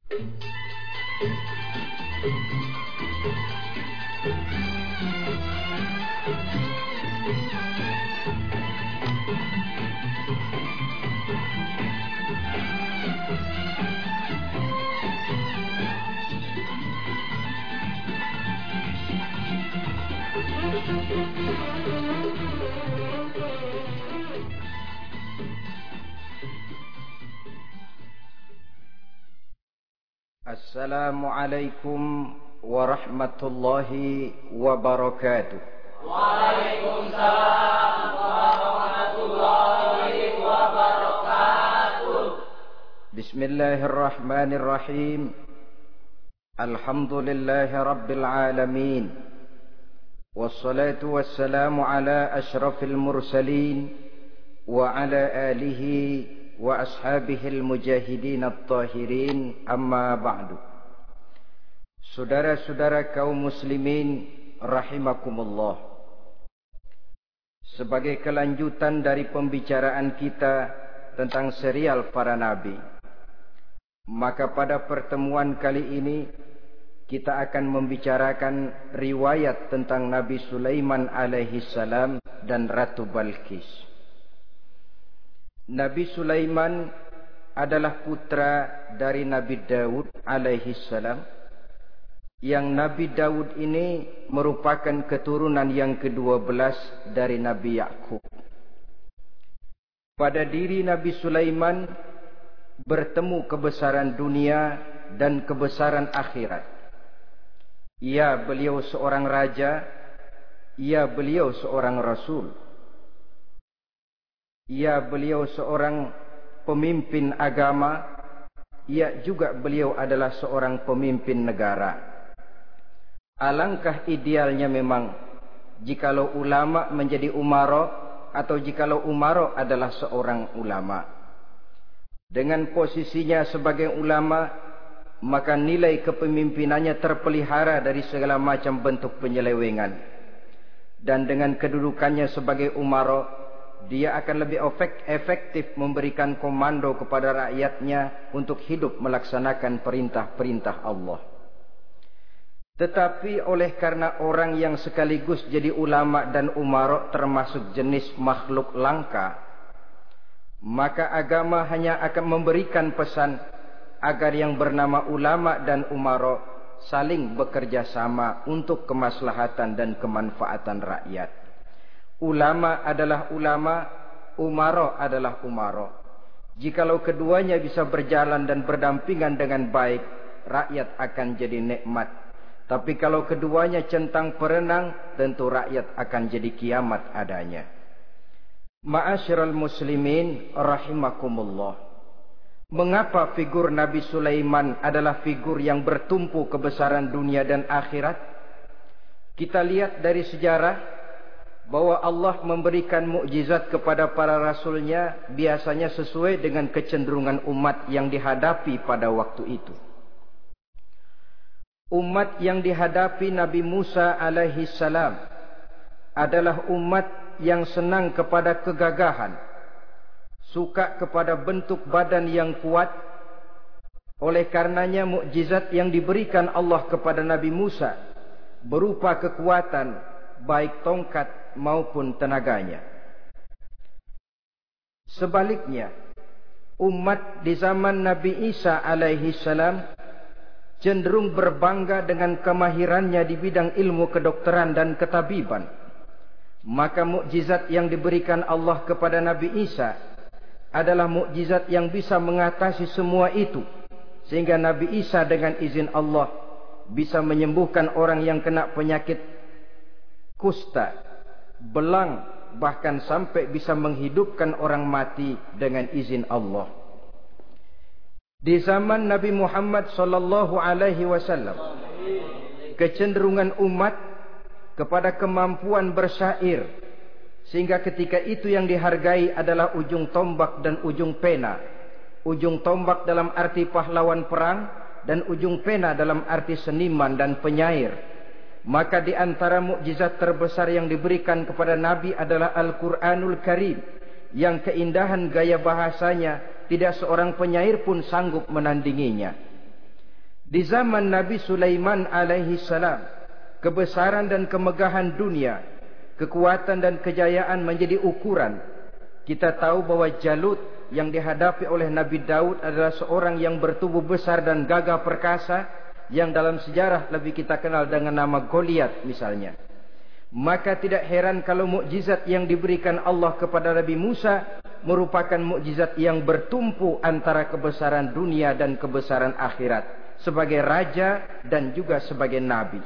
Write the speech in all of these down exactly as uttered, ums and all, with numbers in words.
Assalamualaikum warahmatullahi wabarakatuh. Waalaikumsalam warahmatullahi wabarakatuh. Bismillahirrahmanirrahim. Alhamdulillahi rabbil alamin. Wassalatu wassalamu ala ashrafil mursalin wa ala alihi wa ashabihil mujahidin at-tahirin, amma ba'du. Saudara-saudara kaum muslimin rahimakumullah. Sebagai kelanjutan dari pembicaraan kita tentang serial para nabi, maka pada pertemuan kali ini kita akan membicarakan riwayat tentang Nabi Sulaiman alaihi salam dan Ratu Balqis. Nabi Sulaiman adalah putra dari Nabi Daud alaihi salam, yang Nabi Daud ini merupakan keturunan yang kedua belas dari Nabi Yakub. Pada diri Nabi Sulaiman bertemu kebesaran dunia dan kebesaran akhirat. Ya, beliau seorang raja, ya, beliau seorang rasul. Ya, beliau seorang pemimpin agama. Ya, juga beliau adalah seorang pemimpin negara. Alangkah idealnya memang jikalau ulama menjadi umara, atau jikalau umara adalah seorang ulama. Dengan posisinya sebagai ulama, maka nilai kepemimpinannya terpelihara dari segala macam bentuk penyelewengan. Dan dengan kedudukannya sebagai umara, dia akan lebih efektif memberikan komando kepada rakyatnya untuk hidup melaksanakan perintah-perintah Allah. Tetapi oleh karena orang yang sekaligus jadi ulama dan umara termasuk jenis makhluk langka, maka agama hanya akan memberikan pesan agar yang bernama ulama dan umara saling bekerja sama untuk kemaslahatan dan kemanfaatan rakyat. Ulama adalah ulama, umara adalah umara. Jikalau keduanya bisa berjalan dan berdampingan dengan baik, rakyat akan jadi nikmat. Tapi kalau keduanya centang perenang, tentu rakyat akan jadi kiamat adanya. Ma'asyiral muslimin rahimakumullah. Mengapa figur Nabi Sulaiman adalah figur yang bertumpu kebesaran dunia dan akhirat? Kita lihat dari sejarah bahwa Allah memberikan mukjizat kepada para rasulnya biasanya sesuai dengan kecenderungan umat yang dihadapi pada waktu itu. Umat yang dihadapi Nabi Musa alaihi salam adalah umat yang senang kepada kegagahan, suka kepada bentuk badan yang kuat. Oleh karenanya mukjizat yang diberikan Allah kepada Nabi Musa berupa kekuatan, baik tongkat maupun tenaganya. Sebaliknya, umat di zaman Nabi Isa alaihi salam cenderung berbangga dengan kemahirannya di bidang ilmu kedokteran dan ketabiban. Maka mukjizat yang diberikan Allah kepada Nabi Isa adalah mukjizat yang bisa mengatasi semua itu, sehingga Nabi Isa dengan izin Allah bisa menyembuhkan orang yang kena penyakit kusta, belang, bahkan sampai bisa menghidupkan orang mati dengan izin Allah. Di zaman Nabi Muhammad sallallahu alaihi wasallam, kecenderungan umat kepada kemampuan bersyair, sehingga ketika itu yang dihargai adalah ujung tombak dan ujung pena. Ujung tombak dalam arti pahlawan perang, dan ujung pena dalam arti seniman dan penyair. Maka di antara mukjizat terbesar yang diberikan kepada Nabi adalah Al-Quranul Karim, yang keindahan gaya bahasanya tidak seorang penyair pun sanggup menandinginya. Di zaman Nabi Sulaiman alaihi salam, kebesaran dan kemegahan dunia, kekuatan dan kejayaan menjadi ukuran. Kita tahu bahwa Jalut yang dihadapi oleh Nabi Daud adalah seorang yang bertubuh besar dan gagah perkasa, yang dalam sejarah lebih kita kenal dengan nama Goliat misalnya. Maka tidak heran kalau mukjizat yang diberikan Allah kepada Nabi Musa merupakan mukjizat yang bertumpu antara kebesaran dunia dan kebesaran akhirat, sebagai raja dan juga sebagai nabi.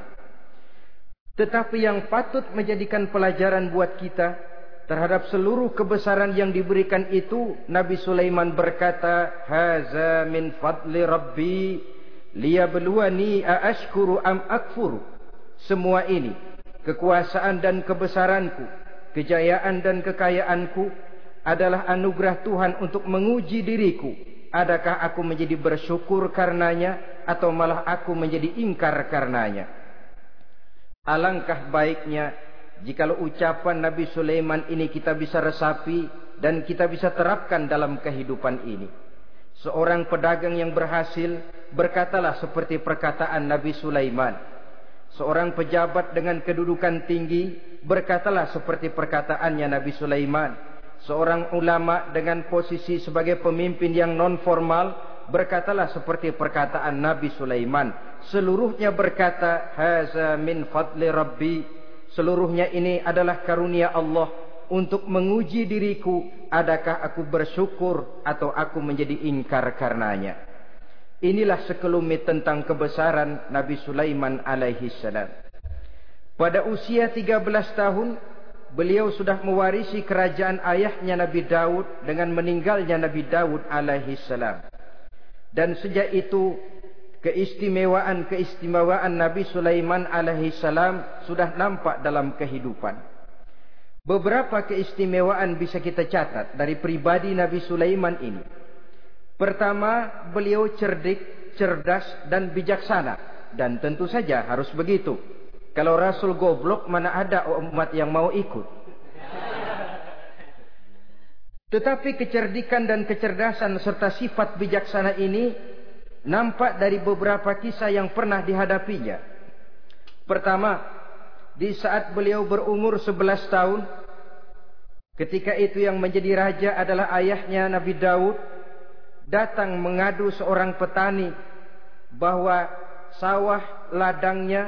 Tetapi yang patut menjadikan pelajaran buat kita terhadap seluruh kebesaran yang diberikan itu, Nabi Sulaiman berkata, "Haza min fadli Rabbi liyabluwani aashkuru am akfuru." Semua ini, kekuasaan dan kebesaranku, kejayaan dan kekayaanku, adalah anugerah Tuhan untuk menguji diriku. Adakah aku menjadi bersyukur karenanya, atau malah aku menjadi ingkar karenanya? Alangkah baiknya jikalau ucapan Nabi Sulaiman ini kita bisa resapi dan kita bisa terapkan dalam kehidupan ini. Seorang pedagang yang berhasil berkatalah seperti perkataan Nabi Sulaiman. Seorang pejabat dengan kedudukan tinggi berkatalah seperti perkataannya Nabi Sulaiman. Seorang ulama dengan posisi sebagai pemimpin yang non formal berkatalah seperti perkataan Nabi Sulaiman. Seluruhnya berkata, "Haza min fadli Rabbi." Seluruhnya ini adalah karunia Allah untuk menguji diriku, adakah aku bersyukur atau aku menjadi ingkar karenanya. Inilah sekelumit tentang kebesaran Nabi Sulaiman alaihi salam. Pada usia tiga belas tahun, beliau sudah mewarisi kerajaan ayahnya Nabi Daud dengan meninggalnya Nabi Daud alaihi salam. Dan sejak itu, keistimewaan-keistimewaan Nabi Sulaiman alaihi salam sudah nampak dalam kehidupan. Beberapa keistimewaan bisa kita catat dari pribadi Nabi Sulaiman ini. Pertama, beliau cerdik, cerdas dan bijaksana. Dan tentu saja harus begitu. Kalau Rasul goblok, mana ada umat yang mau ikut. Tetapi kecerdikan dan kecerdasan serta sifat bijaksana ini nampak dari beberapa kisah yang pernah dihadapinya. Pertama, di saat beliau berumur sebelas tahun, ketika itu yang menjadi raja adalah ayahnya Nabi Daud, datang mengadu seorang petani bahwa sawah ladangnya,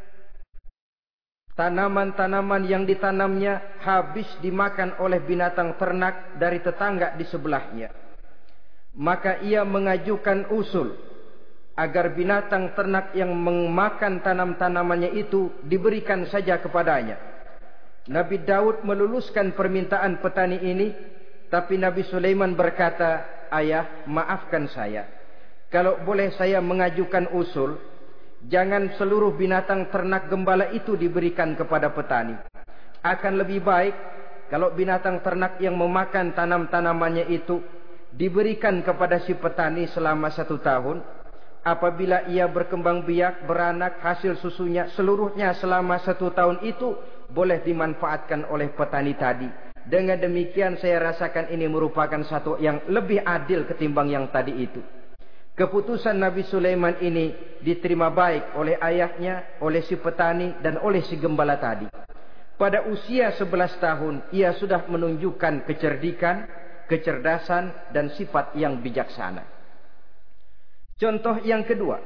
tanaman-tanaman yang ditanamnya habis dimakan oleh binatang ternak dari tetangga di sebelahnya. Maka ia mengajukan usul agar binatang ternak yang memakan tanam-tanamannya itu diberikan saja kepadanya. Nabi Daud meluluskan permintaan petani ini, tapi Nabi Sulaiman berkata, "Ayah, maafkan saya. Kalau boleh saya mengajukan usul, jangan seluruh binatang ternak gembala itu diberikan kepada petani. Akan lebih baik kalau binatang ternak yang memakan tanam-tanamannya itu diberikan kepada si petani selama satu tahun. Apabila ia berkembang biak, beranak, hasil susunya seluruhnya selama satu tahun itu boleh dimanfaatkan oleh petani tadi. Dengan demikian saya rasakan ini merupakan satu yang lebih adil ketimbang yang tadi itu." Keputusan Nabi Sulaiman ini diterima baik oleh ayahnya, oleh si petani dan oleh si gembala tadi. Pada usia sebelas tahun ia sudah menunjukkan kecerdikan, kecerdasan dan sifat yang bijaksana. Contoh yang kedua,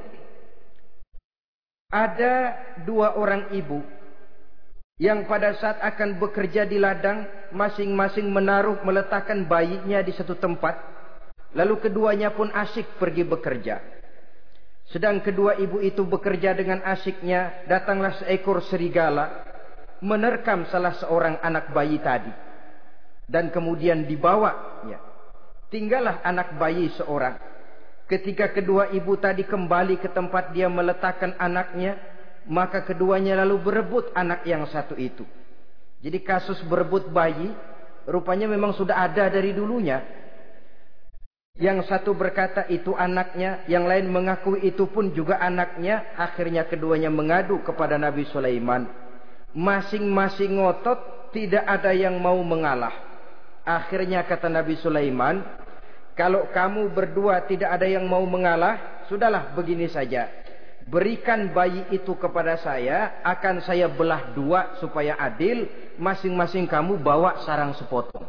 ada dua orang ibu yang pada saat akan bekerja di ladang, masing-masing menaruh meletakkan bayinya di satu tempat. Lalu keduanya pun asyik pergi bekerja. Sedang kedua ibu itu bekerja dengan asyiknya, datanglah seekor serigala menerkam salah seorang anak bayi tadi. Dan kemudian dibawanya. Tinggallah anak bayi seorang. Ketika kedua ibu tadi kembali ke tempat dia meletakkan anaknya, maka keduanya lalu berebut anak yang satu itu. Jadi kasus berebut bayi rupanya memang sudah ada dari dulunya. Yang satu berkata itu anaknya, yang lain mengaku itu pun juga anaknya. Akhirnya keduanya mengadu kepada Nabi Sulaiman. Masing-masing ngotot, tidak ada yang mau mengalah. Akhirnya kata Nabi Sulaiman, "Kalau kamu berdua tidak ada yang mau mengalah, sudahlah begini saja. Berikan bayi itu kepada saya, akan saya belah dua supaya adil. Masing-masing kamu bawa sarang sepotong.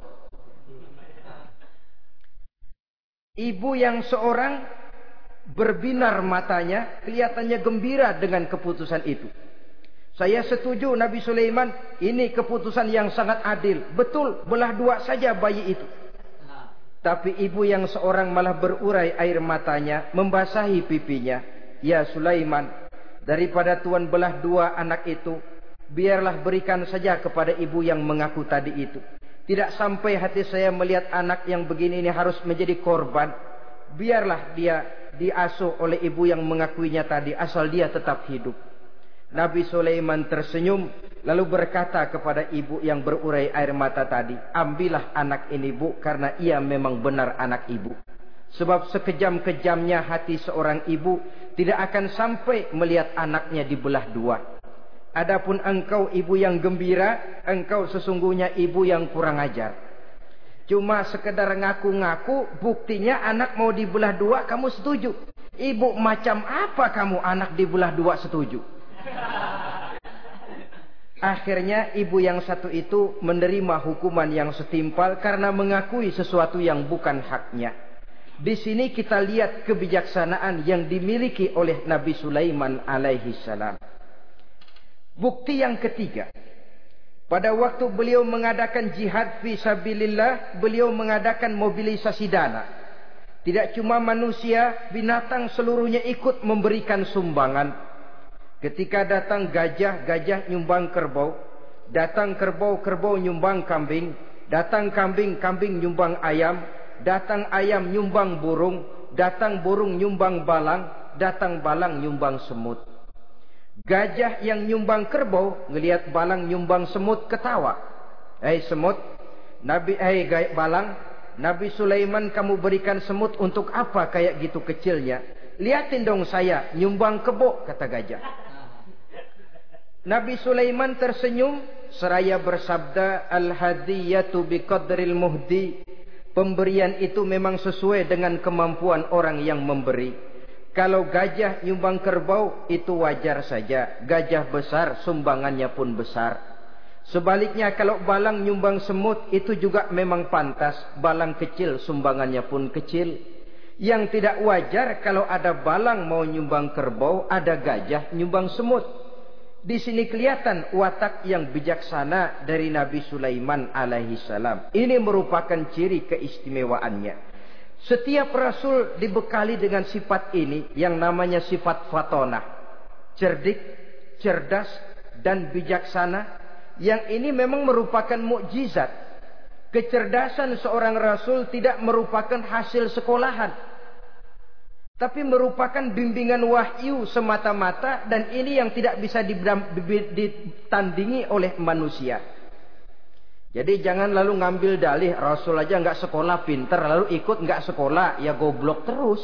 Ibu yang seorang berbinar matanya, kelihatannya gembira dengan keputusan itu. Saya setuju Nabi Sulaiman, ini keputusan yang sangat adil. Betul, belah dua saja bayi itu. Tapi ibu yang seorang malah berurai air matanya, membasahi pipinya. Ya Sulaiman, daripada Tuhan belah dua anak itu, biarlah berikan saja kepada ibu yang mengaku tadi itu. Tidak sampai hati saya melihat anak yang begini ini harus menjadi korban. Biarlah dia diasuh oleh ibu yang mengakuinya tadi, asal dia tetap hidup. Nabi Sulaiman tersenyum, lalu berkata kepada ibu yang berurai air mata tadi, ambillah anak ini bu, karena ia memang benar anak ibu. Sebab sekejam-kejamnya hati seorang ibu tidak akan sampai melihat anaknya dibelah dua. Adapun engkau ibu yang gembira, engkau sesungguhnya ibu yang kurang ajar. Cuma sekedar ngaku-ngaku, buktinya anak mau dibelah dua kamu setuju. Ibu macam apa kamu anak dibelah dua setuju? Akhirnya ibu yang satu itu menerima hukuman yang setimpal karena mengakui sesuatu yang bukan haknya. Di sini kita lihat kebijaksanaan yang dimiliki oleh Nabi Sulaiman alaihi salam. Bukti yang ketiga, pada waktu beliau mengadakan jihad fi sabilillah, beliau mengadakan mobilisasi dana. Tidak cuma manusia, binatang seluruhnya ikut memberikan sumbangan. Ketika datang gajah, gajah nyumbang kerbau. Datang kerbau, kerbau nyumbang kambing. Datang kambing, kambing nyumbang ayam. Datang ayam nyumbang burung. Datang burung nyumbang balang. Datang balang nyumbang semut. Gajah yang nyumbang kerbau ngelihat balang nyumbang semut ketawa. Hei semut, Nabi hei balang, Nabi Sulaiman kamu berikan semut untuk apa kayak gitu kecilnya? Lihatin dong saya nyumbang kebo, kata gajah. Nabi Sulaiman tersenyum seraya bersabda, al-hadiyatu biqadril muhdi. Pemberian itu memang sesuai dengan kemampuan orang yang memberi. Kalau gajah nyumbang kerbau itu wajar saja. Gajah besar sumbangannya pun besar. Sebaliknya kalau balang nyumbang semut itu juga memang pantas. Balang kecil sumbangannya pun kecil. Yang tidak wajar kalau ada balang mau nyumbang kerbau, ada gajah nyumbang semut. Di sini kelihatan watak yang bijaksana dari Nabi Sulaiman alaihi salam. Ini merupakan ciri keistimewaannya. Setiap rasul dibekali dengan sifat ini yang namanya sifat fatonah. Cerdik, cerdas, dan bijaksana. Yang ini memang merupakan mukjizat. Kecerdasan seorang rasul tidak merupakan hasil sekolahan, tapi merupakan bimbingan wahyu semata-mata, dan ini yang tidak bisa ditandingi oleh manusia. Jadi jangan lalu ngambil dalih rasul aja nggak sekolah pinter, lalu ikut nggak sekolah ya goblok terus.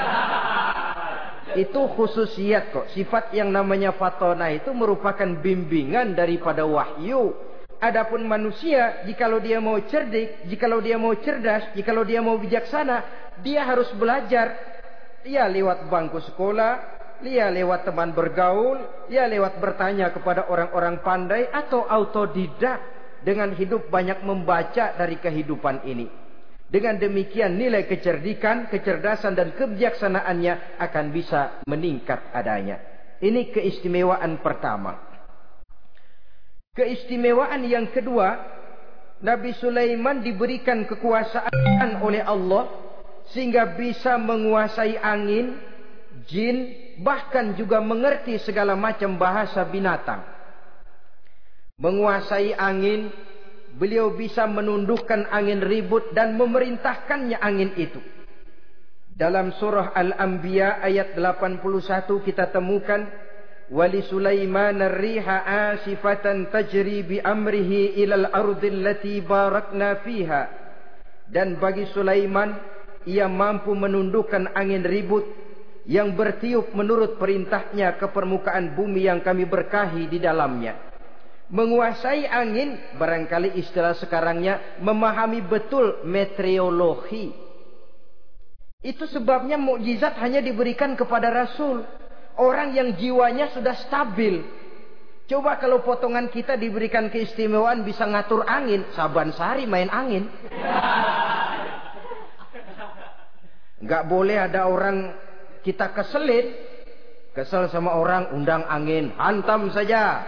Itu khususiat kok. Sifat yang namanya fatona itu merupakan bimbingan daripada wahyu. Adapun manusia, jikalau dia mau cerdik, jikalau dia mau cerdas, jikalau dia mau bijaksana, dia harus belajar. Dia lewat bangku sekolah, dia lewat teman bergaul, dia lewat bertanya kepada orang-orang pandai, atau autodidak dengan hidup banyak membaca dari kehidupan ini. Dengan demikian nilai kecerdikan, kecerdasan dan kebijaksanaannya akan bisa meningkat adanya. Ini keistimewaan pertama. Keistimewaan yang kedua, Nabi Sulaiman diberikan kekuasaan oleh Allah sehingga bisa menguasai angin, jin, bahkan juga mengerti segala macam bahasa binatang. Menguasai angin, beliau bisa menundukkan angin ribut dan memerintahkannya angin itu. Dalam surah Al-Anbiya ayat delapan puluh satu kita temukan, wali Sulaiman ar-riha asifatan tajri bi amrihi ilal ardil lati barakna fiha. Dan bagi Sulaiman, ia mampu menundukkan angin ribut yang bertiup menurut perintahnya ke permukaan bumi yang kami berkahi di dalamnya. Menguasai angin, barangkali istilah sekarangnya memahami betul meteorologi. Itu sebabnya mukjizat hanya diberikan kepada Rasul. Orang yang jiwanya sudah stabil. Coba kalau potongan kita diberikan keistimewaan bisa ngatur angin. Saban sehari main angin. Nggak boleh ada orang kita keselin. Kesel sama orang, undang angin. Hantam saja.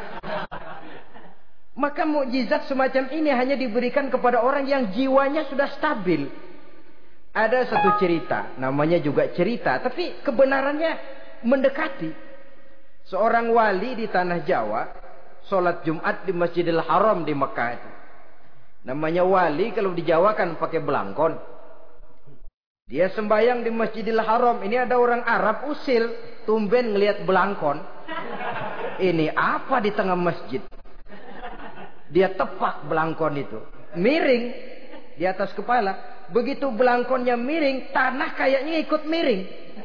Maka mukjizat semacam ini hanya diberikan kepada orang yang jiwanya sudah stabil. Ada satu cerita. Namanya juga cerita. Tapi kebenarannya mendekati. Seorang wali di tanah Jawa sholat Jumat di Masjidil Haram di Mekah itu. Namanya wali kalau di Jawa kan pakai belangkon. Dia sembahyang di Masjidil Haram. Ini ada orang Arab usil, tumben ngelihat belangkon. Ini apa di tengah masjid? Dia tepak belangkon itu, miring di atas kepala. Begitu belangkonnya miring, tanah kayaknya ikut miring.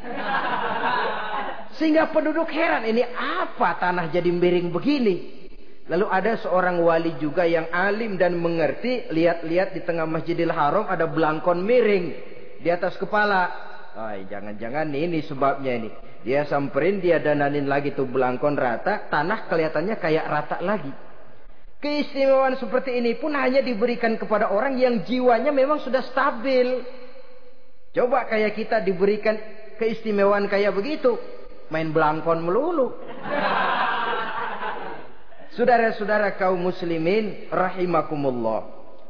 Sehingga penduduk heran, ini apa tanah jadi miring begini? Lalu ada seorang wali juga yang alim dan mengerti, lihat-lihat di tengah Masjidil Haram ada belangkon miring di atas kepala. Ay, jangan-jangan ini sebabnya ini. Dia samperin, dia dananin lagi tuh belangkon rata, tanah kelihatannya kayak rata lagi. Keistimewaan seperti ini pun hanya diberikan kepada orang yang jiwanya memang sudah stabil. Coba kayak kita diberikan keistimewaan kayak begitu, main belangkon melulu. Saudara-saudara kaum muslimin rahimakumullah.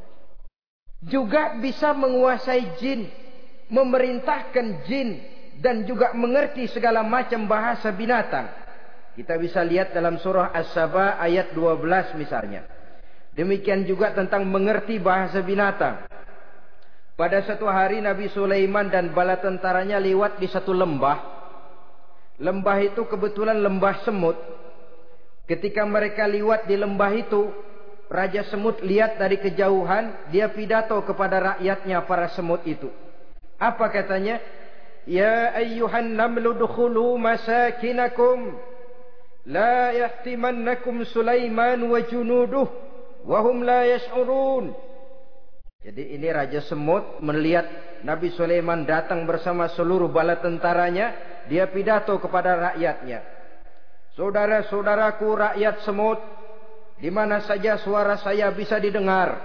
Juga bisa menguasai jin, memerintahkan jin, dan juga mengerti segala macam bahasa binatang. Kita bisa lihat dalam surah As-Saba ayat dua belas misalnya. Demikian juga tentang mengerti bahasa binatang. Pada satu hari Nabi Sulaiman dan bala tentaranya lewat di satu lembah. Lembah itu kebetulan lembah semut. Ketika mereka lewat di lembah itu, Raja Semut lihat dari kejauhan, dia pidato kepada rakyatnya para semut itu. Apa katanya? Ya ayyuhan namlu dukhulu masakinakum. La yahtimannakum Sulaiman wa junuduh wa hum la yash'urun. Jadi ini Raja Semut melihat Nabi Sulaiman datang bersama seluruh bala tentaranya, dia pidato kepada rakyatnya. Saudara-saudaraku rakyat semut, di mana saja suara saya bisa didengar.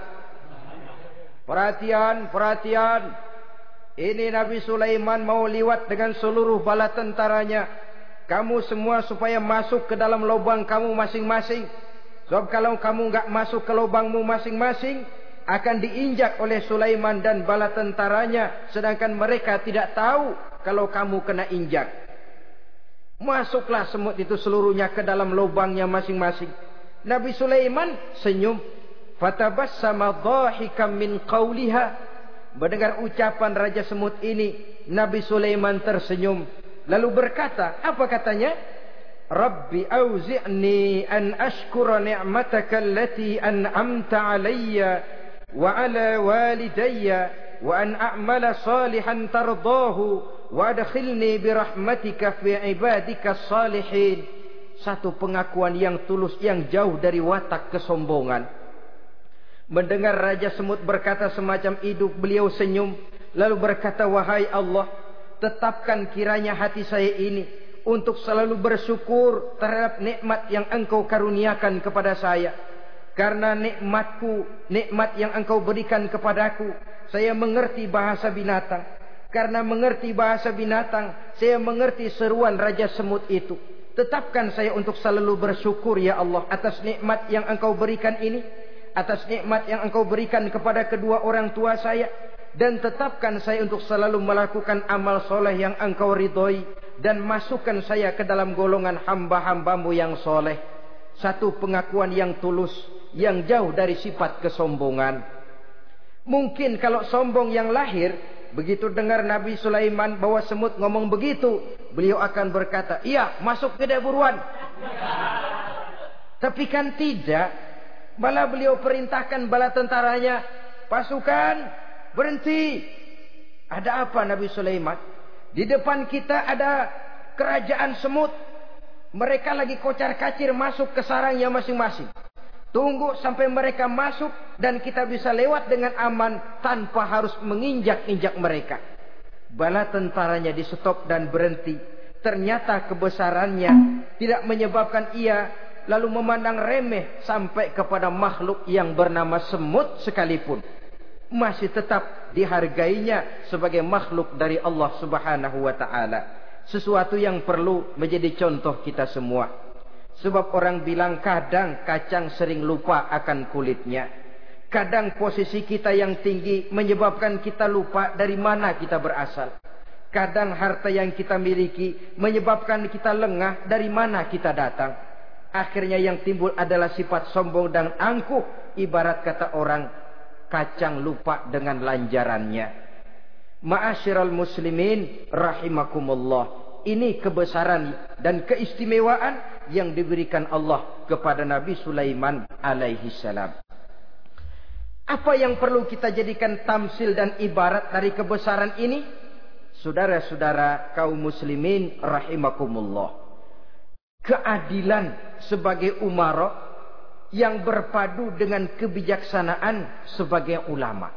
Perhatian, perhatian. Ini Nabi Sulaiman mau liwat dengan seluruh bala tentaranya. Kamu semua supaya masuk ke dalam lubang kamu masing-masing. Sebab kalau kamu enggak masuk ke lubangmu masing-masing, akan diinjak oleh Sulaiman dan bala tentaranya. Sedangkan mereka tidak tahu kalau kamu kena injak. Masuklah semut itu seluruhnya ke dalam lubangnya masing-masing. Nabi Sulaiman senyum. Fatabassama dhahikan min qawliha. Mendengar ucapan Raja Semut ini, Nabi Sulaiman tersenyum. Lalu berkata, apa katanya? Rabbi auzi'ni an ashkura ni'mataka allati an'amta alayya wa ala walidayya wa an a'mala salihan tardahu wa adkhilni birahmatika fi ibadika salihin. Satu pengakuan yang tulus, yang jauh dari watak kesombongan. Mendengar Raja Semut berkata semacam itu, beliau senyum. Lalu berkata, wahai Allah, tetapkan kiranya hati saya ini untuk selalu bersyukur terhadap nikmat yang engkau karuniakan kepada saya. Karena nikmatku, nikmat yang engkau berikan kepadaku, saya mengerti bahasa binatang. Karena mengerti bahasa binatang, saya mengerti seruan Raja Semut itu. Tetapkan saya untuk selalu bersyukur ya Allah atas nikmat yang engkau berikan ini, atas nikmat yang engkau berikan kepada kedua orang tua saya. Dan tetapkan saya untuk selalu melakukan amal soleh yang engkau ridhoi. Dan masukkan saya ke dalam golongan hamba-hambamu yang soleh. Satu pengakuan yang tulus, yang jauh dari sifat kesombongan. Mungkin kalau sombong yang lahir, begitu dengar Nabi Sulaiman bawa semut ngomong begitu, beliau akan berkata, iya masuk ke buruan. Tapi kan tidak. Malah beliau perintahkan bala tentaranya, pasukan berhenti. Ada apa Nabi Sulaiman? Di depan kita ada kerajaan semut. Mereka lagi kocar-kacir masuk ke sarangnya masing-masing. Tunggu sampai mereka masuk dan kita bisa lewat dengan aman tanpa harus menginjak-injak mereka. bala tentaranya di stop dan berhenti. Ternyata kebesarannya tidak menyebabkan ia lalu memandang remeh sampai kepada makhluk yang bernama semut sekalipun. Masih tetap dihargainya sebagai makhluk dari Allah Subhanahu wa ta'ala. Sesuatu yang perlu menjadi contoh kita semua. Sebab orang bilang kadang kacang sering lupa akan kulitnya. Kadang posisi kita yang tinggi menyebabkan kita lupa dari mana kita berasal. Kadang harta yang kita miliki menyebabkan kita lengah dari mana kita datang. Akhirnya yang timbul adalah sifat sombong dan angkuh. Ibarat kata orang, kacang lupa dengan lanjarannya. Ma'asyiral muslimin rahimakumullah. Ini kebesaran dan keistimewaan yang diberikan Allah kepada Nabi Sulaiman alaihi salam. Apa yang perlu kita jadikan tamsil dan ibarat dari kebesaran ini? Saudara-saudara kaum muslimin rahimakumullah. Keadilan sebagai umara yang berpadu dengan kebijaksanaan sebagai ulama.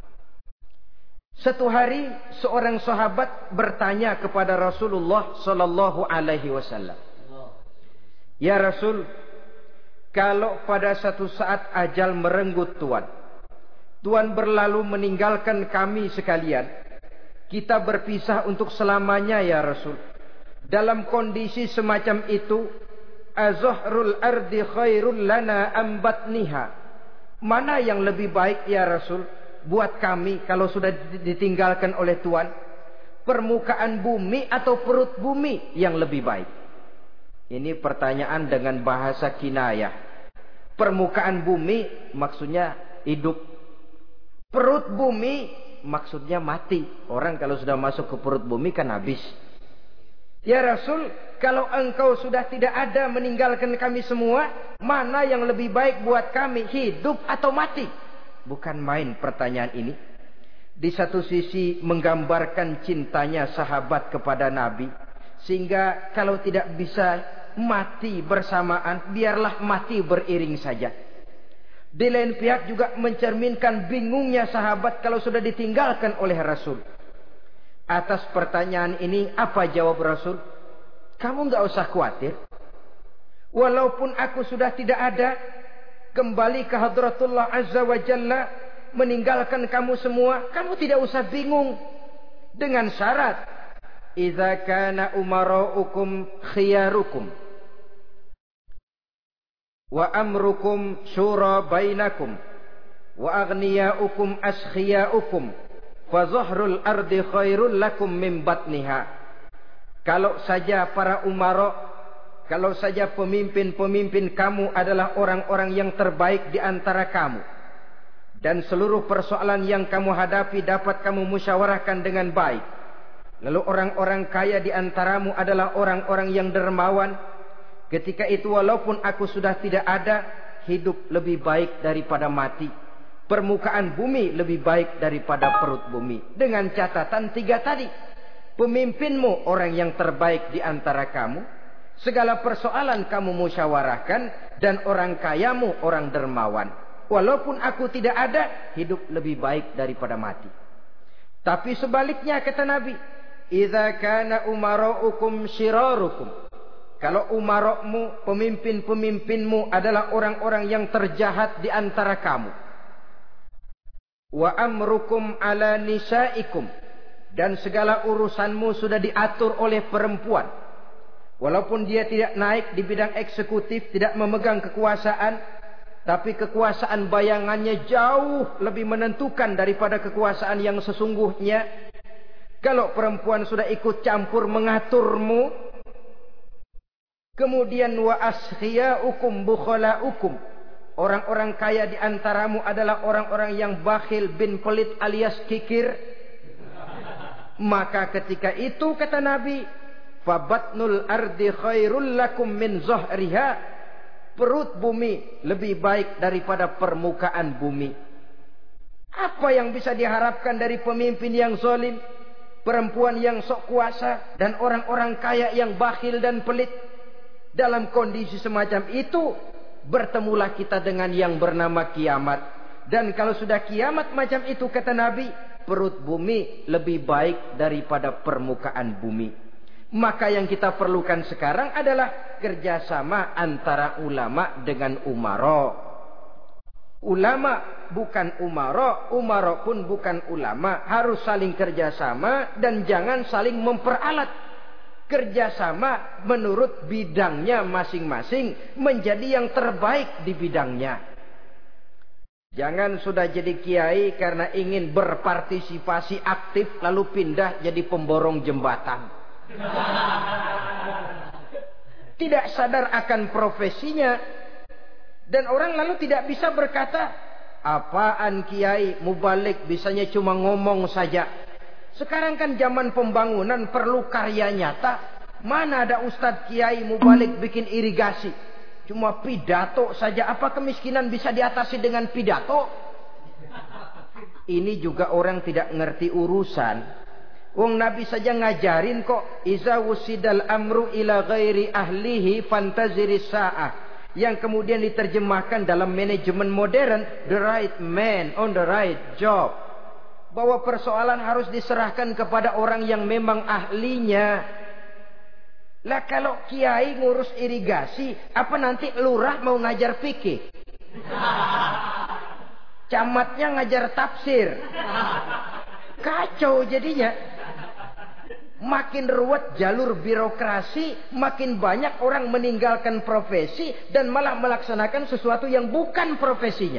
Satu hari seorang sahabat bertanya kepada Rasulullah sallallahu alaihi wasallam, "Ya Rasul, kalau pada satu saat ajal merenggut Tuan, Tuan berlalu meninggalkan kami sekalian, kita berpisah untuk selamanya ya Rasul. Dalam kondisi semacam itu, azahrul ardi khairul lana ambatniha. Mana yang lebih baik ya Rasul buat kami kalau sudah ditinggalkan oleh Tuan? Permukaan bumi atau perut bumi yang lebih baik?" Ini pertanyaan dengan bahasa kinayah. Permukaan bumi maksudnya hidup. Perut bumi maksudnya mati. Orang kalau sudah masuk ke perut bumi kan habis. "Ya Rasul, kalau engkau sudah tidak ada meninggalkan kami semua, mana yang lebih baik buat kami, hidup atau mati?" Bukan main pertanyaan ini. Di satu sisi menggambarkan cintanya sahabat kepada Nabi. Sehingga kalau tidak bisa mati bersamaan, biarlah mati beriring saja. Di lain pihak juga mencerminkan bingungnya sahabat kalau sudah ditinggalkan oleh Rasul. Atas pertanyaan ini apa jawab Rasul? "Kamu enggak usah khawatir. Walaupun aku sudah tidak ada, kembali ke hadratullah azza wa jalla, meninggalkan kamu semua, kamu tidak usah bingung. Dengan syarat, idza kana umaraukum khiyarukum wa amrukum syura bainakum wa aghniyaukum askhiyaukum fa zahrul ardi khairul lakum min batniha." Kalau saja para umara, kalau saja pemimpin-pemimpin kamu adalah orang-orang yang terbaik di antara kamu, dan seluruh persoalan yang kamu hadapi dapat kamu musyawarahkan dengan baik, lalu orang-orang kaya di antaramu adalah orang-orang yang dermawan, ketika itu walaupun aku sudah tidak ada, hidup lebih baik daripada mati. Permukaan bumi lebih baik daripada perut bumi. Dengan catatan tiga tadi. Pemimpinmu orang yang terbaik di antara kamu, segala persoalan kamu musyawarahkan, dan orang kayamu orang dermawan. Walaupun aku tidak ada, hidup lebih baik daripada mati. Tapi sebaliknya kata Nabi, idza kana umaraukum syirarukum. Kalau umarokmu, pemimpin-pemimpinmu adalah orang-orang yang terjahat di antara kamu. Wa amrukum ala nisaikum. Dan segala urusanmu sudah diatur oleh perempuan. Walaupun dia tidak naik di bidang eksekutif, tidak memegang kekuasaan, tapi kekuasaan bayangannya jauh lebih menentukan daripada kekuasaan yang sesungguhnya. Kalau perempuan sudah ikut campur mengaturmu, kemudian wa askhiyaukum bukhalaukum, orang-orang kaya di antaramu adalah orang-orang yang bakhil bin pelit alias kikir, maka ketika itu kata Nabi, fabatnul ardi khairul lakum min zahriha, perut bumi lebih baik daripada permukaan bumi. Apa yang bisa diharapkan dari pemimpin yang zalim, perempuan yang sok kuasa, dan orang-orang kaya yang bakhil dan pelit? Dalam kondisi semacam itu, bertemulah kita dengan yang bernama kiamat. Dan kalau sudah kiamat macam itu kata Nabi, perut bumi lebih baik daripada permukaan bumi. Maka yang kita perlukan sekarang adalah kerjasama antara ulama dengan umara. Ulama bukan umara, umara pun bukan ulama. Harus saling kerjasama dan jangan saling memperalat. Kerjasama menurut bidangnya masing-masing menjadi yang terbaik di bidangnya. Jangan sudah jadi kiai karena ingin berpartisipasi aktif lalu pindah jadi pemborong jembatan. Tidak sadar akan profesinya. Dan orang lalu tidak bisa berkata, apaan kiai mubalik bisanya cuma ngomong saja. Sekarang kan zaman pembangunan perlu karya nyata. Mana ada ustadz kiai mubalik bikin irigasi. Cuma pidato saja. Apa kemiskinan bisa diatasi dengan pidato? Ini juga orang tidak ngerti urusan. Wong Nabi saja ngajarin kok. Iza wusidal amru ila ghairi ahlihi fantaziris sa'ah. Yang kemudian diterjemahkan dalam manajemen modern, the right man on the right job. Bahwa persoalan harus diserahkan kepada orang yang memang ahlinya. Lah kalau kiai ngurus irigasi, apa nanti lurah mau ngajar fikih? Camatnya ngajar tafsir. Kacau jadinya. Makin ruwet jalur birokrasi, makin banyak orang meninggalkan profesi dan malah melaksanakan sesuatu yang bukan profesinya.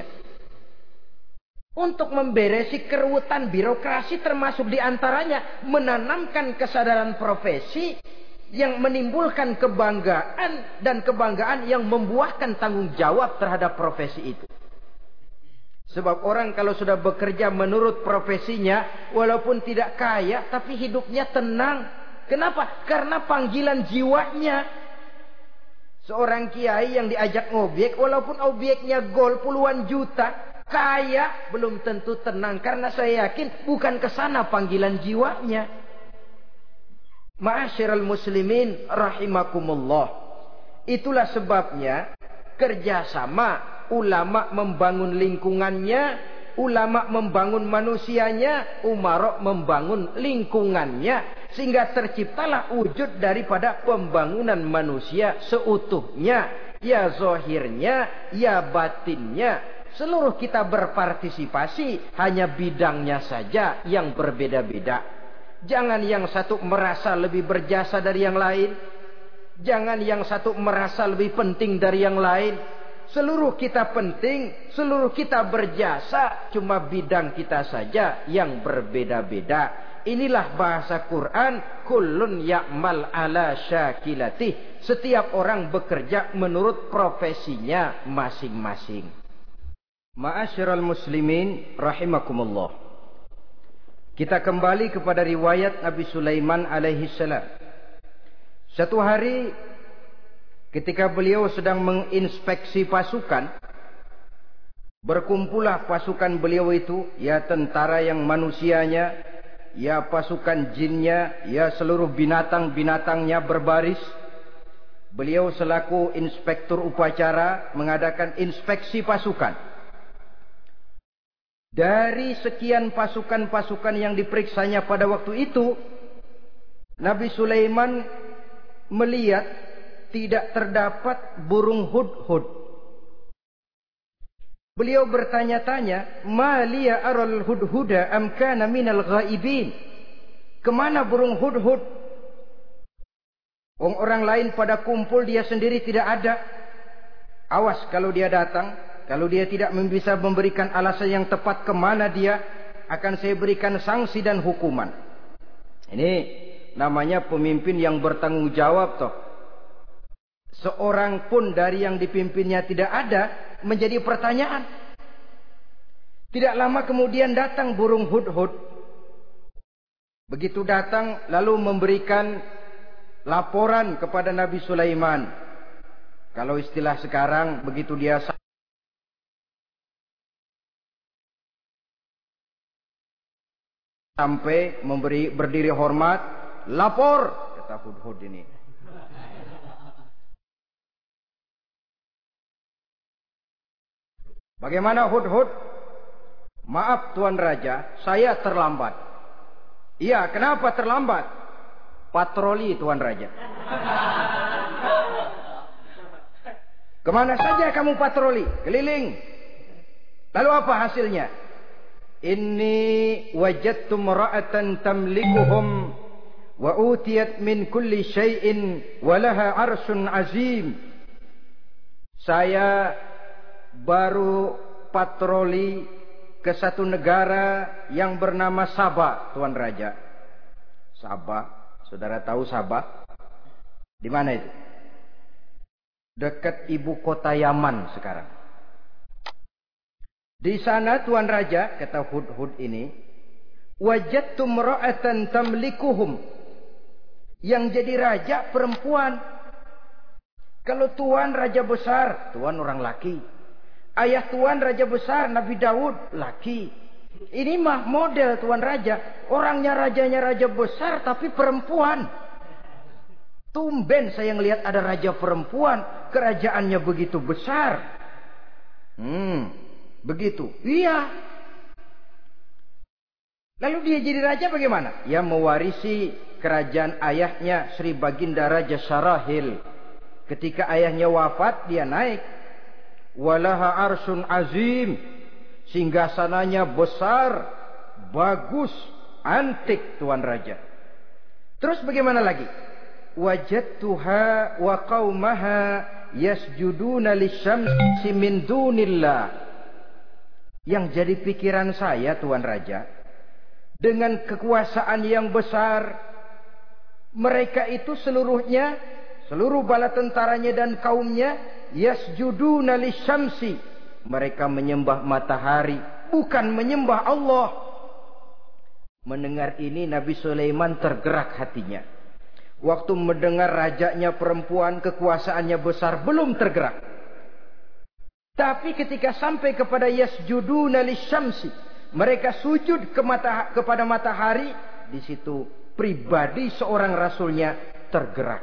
Untuk memberesi keruwetan birokrasi termasuk diantaranya menanamkan kesadaran profesi yang menimbulkan kebanggaan dan kebanggaan yang membuahkan tanggung jawab terhadap profesi itu. Sebab orang kalau sudah bekerja menurut profesinya, walaupun tidak kaya, tapi hidupnya tenang. Kenapa? Karena panggilan jiwanya. Seorang kiai yang diajak ngobjek, walaupun objeknya gol puluhan juta, kaya, belum tentu tenang. Karena saya yakin bukan ke sana panggilan jiwanya. Ma'asyiral muslimin rahimakumullah. Itulah sebabnya kerjasama. Ulama membangun lingkungannya, ulama membangun manusianya, umarok membangun lingkungannya, sehingga terciptalah wujud daripada pembangunan manusia seutuhnya, ya zahirnya, ya batinnya. Seluruh kita berpartisipasi, hanya bidangnya saja yang berbeda-beda. Jangan yang satu merasa lebih berjasa dari yang lain, jangan yang satu merasa lebih penting dari yang lain. Seluruh kita penting, seluruh kita berjasa, cuma bidang kita saja yang berbeda-beda. Inilah bahasa Quran, kullun ya'mal ala syakilatih. Setiap orang bekerja menurut profesinya masing-masing. Ma'asyiral muslimin rahimakumullah. Kita kembali kepada riwayat Nabi Sulaiman alaihi salam. Satu hari ketika beliau sedang menginspeksi pasukan, berkumpullah pasukan beliau itu, ya tentara yang manusianya, ya pasukan jinnya, ya seluruh binatang-binatangnya berbaris. Beliau selaku inspektur upacara mengadakan inspeksi pasukan. Dari sekian pasukan-pasukan yang diperiksanya pada waktu itu, Nabi Sulaiman melihat tidak terdapat burung hudhud. Beliau bertanya-tanya, "Ma liya aral hudhuda am kana minal ghaibin?" Kemana burung hudhud? Orang lain pada kumpul, dia sendiri tidak ada. Awas kalau dia datang, kalau dia tidak bisa memberikan alasan yang tepat kemana dia, akan saya berikan sanksi dan hukuman. Ini namanya pemimpin yang bertanggung jawab toh. Seorang pun dari yang dipimpinnya tidak ada, menjadi pertanyaan. Tidak lama kemudian datang burung hudhud. Begitu datang lalu memberikan laporan kepada Nabi Sulaiman. Kalau istilah sekarang, begitu dia sampai memberi berdiri hormat, lapor, kata hudhud ini. Bagaimana hudhud? Maaf Tuan Raja, saya terlambat. Iya, kenapa terlambat? Patroli Tuan Raja. Kemana saja kamu patroli? Keliling. Lalu apa hasilnya? Inni wajadtu mar'atan tamlikuhum wa utiyat min kulli syai'in wa laha arsyun azim. Saya baru patroli ke satu negara yang bernama Sabah, Tuan Raja. Sabah, saudara tahu Sabah? Di mana itu? Dekat ibu kota Yaman sekarang. Di sana Tuan Raja, kata Hudhud ini, wajadtu mra'atan tamlikuhum. Yang jadi raja perempuan. Kalau Tuan raja besar, Tuan orang laki. Ayah Tuan raja besar Nabi Daud laki. Ini mah model Tuan Raja. Orangnya rajanya raja besar tapi perempuan. Tumben saya ngelihat ada raja perempuan, kerajaannya begitu besar. Hmm, begitu. Iya. Lalu dia jadi raja bagaimana? Ya mewarisi kerajaan ayahnya Sri Baginda Raja Syarahil. Ketika ayahnya wafat, dia naik. Walaha arsyun azim. Singgasananya besar, bagus, antik Tuan Raja. Terus bagaimana lagi? Wajadtuha wa qaumaha yasjuduna lisyamsi min dunillah. Yang jadi pikiran saya Tuan Raja, dengan kekuasaan yang besar, mereka itu seluruhnya, seluruh bala tentaranya dan kaumnya, yasjuduna lisyamsi. Mereka menyembah matahari, bukan menyembah Allah. Mendengar ini Nabi Sulaiman tergerak hatinya. Waktu mendengar rajanya perempuan, kekuasaannya besar, belum tergerak. Tapi ketika sampai kepada yasjuduna lisyamsi, mereka sujud ke mata, kepada matahari, di situ pribadi seorang rasulnya tergerak.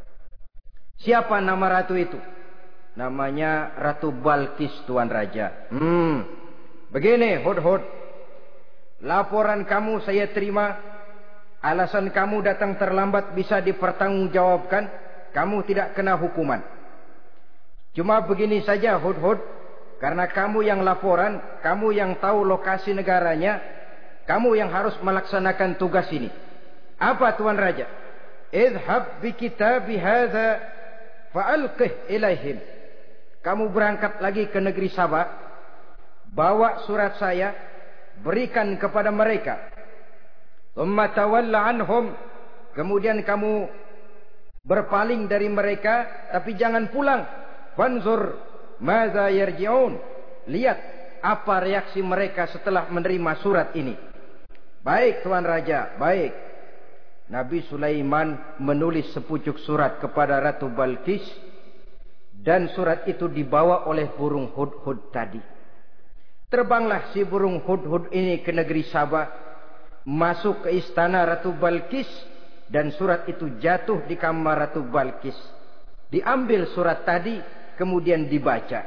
Siapa nama ratu itu? Namanya Ratu Balkis Tuan Raja. Hmm, begini Hudhud, laporan kamu saya terima. Alasan kamu datang terlambat bisa dipertanggungjawabkan. Kamu tidak kena hukuman. Cuma begini saja Hudhud, karena kamu yang laporan, kamu yang tahu lokasi negaranya, kamu yang harus melaksanakan tugas ini. Apa Tuan Raja? Idhab bi kitabi hadza fa'alqih ilaihim. Kamu berangkat lagi ke negeri Sabah, bawa surat saya, berikan kepada mereka. Thumma tawalla anhum. Kemudian kamu berpaling dari mereka, tapi jangan pulang. Fanzur madza yarji'un. Lihat apa reaksi mereka setelah menerima surat ini. Baik Tuan Raja, baik. Nabi Sulaiman menulis sepucuk surat kepada Ratu Balkis, dan surat itu dibawa oleh burung Hudhud tadi. Terbanglah si burung Hudhud ini ke negeri Sabah, masuk ke istana Ratu Balkis, dan surat itu jatuh di kamar Ratu Balkis. Diambil surat tadi, kemudian dibaca.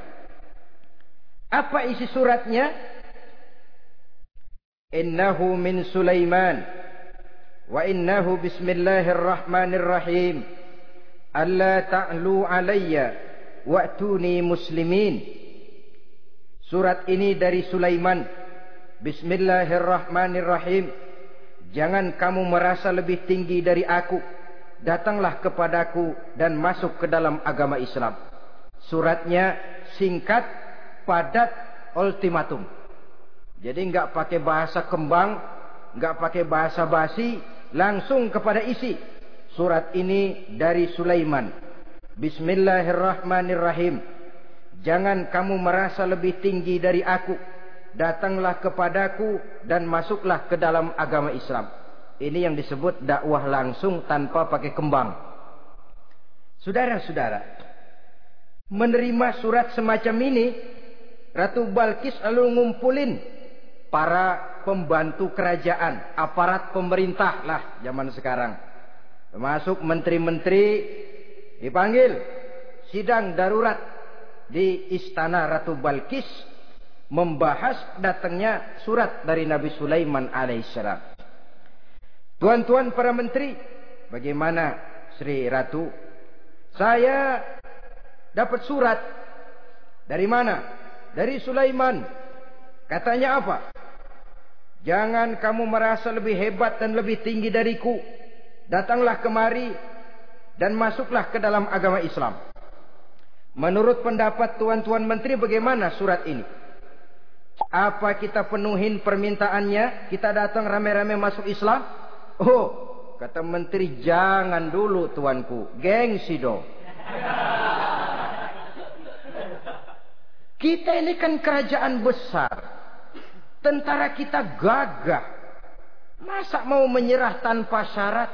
Apa isi suratnya? Innahu min Sulaiman wa innahu bismillahirrahmanirrahim. Alla ta'lu alayya wa'tuni muslimin. Surat ini dari Sulaiman. Bismillahirrahmanirrahim. Jangan kamu merasa lebih tinggi dari aku. Datanglah kepadaku dan masuk ke dalam agama Islam. Suratnya singkat, padat, ultimatum. Jadi enggak pakai bahasa kembang, enggak pakai bahasa basi, langsung kepada isi. Surat ini dari Sulaiman. Bismillahirrahmanirrahim. Jangan kamu merasa lebih tinggi dari aku. Datanglah kepadaku dan masuklah ke dalam agama Islam. Ini yang disebut dakwah langsung tanpa pakai kembang. Saudara-saudara, menerima surat semacam ini, Ratu Balkis lalu ngumpulin para pembantu kerajaan, aparat pemerintah lah zaman sekarang. Termasuk menteri-menteri dipanggil sidang darurat di istana Ratu Balkis. membahas datangnya surat dari Nabi Sulaiman alaihissalam. Tuan-tuan para menteri, bagaimana Sri Ratu? Saya dapat surat. Dari mana? Dari Sulaiman. Katanya apa? Jangan kamu merasa lebih hebat dan lebih tinggi dariku. Datanglah kemari dan masuklah ke dalam agama Islam. Menurut pendapat tuan-tuan menteri, bagaimana surat ini? Apa kita penuhin permintaannya? Kita datang rame-rame masuk Islam? Oh, kata menteri, jangan dulu tuanku. Gengsi dong. Kita ini kan kerajaan besar. Tentara kita gagah. Masa mau menyerah tanpa syarat?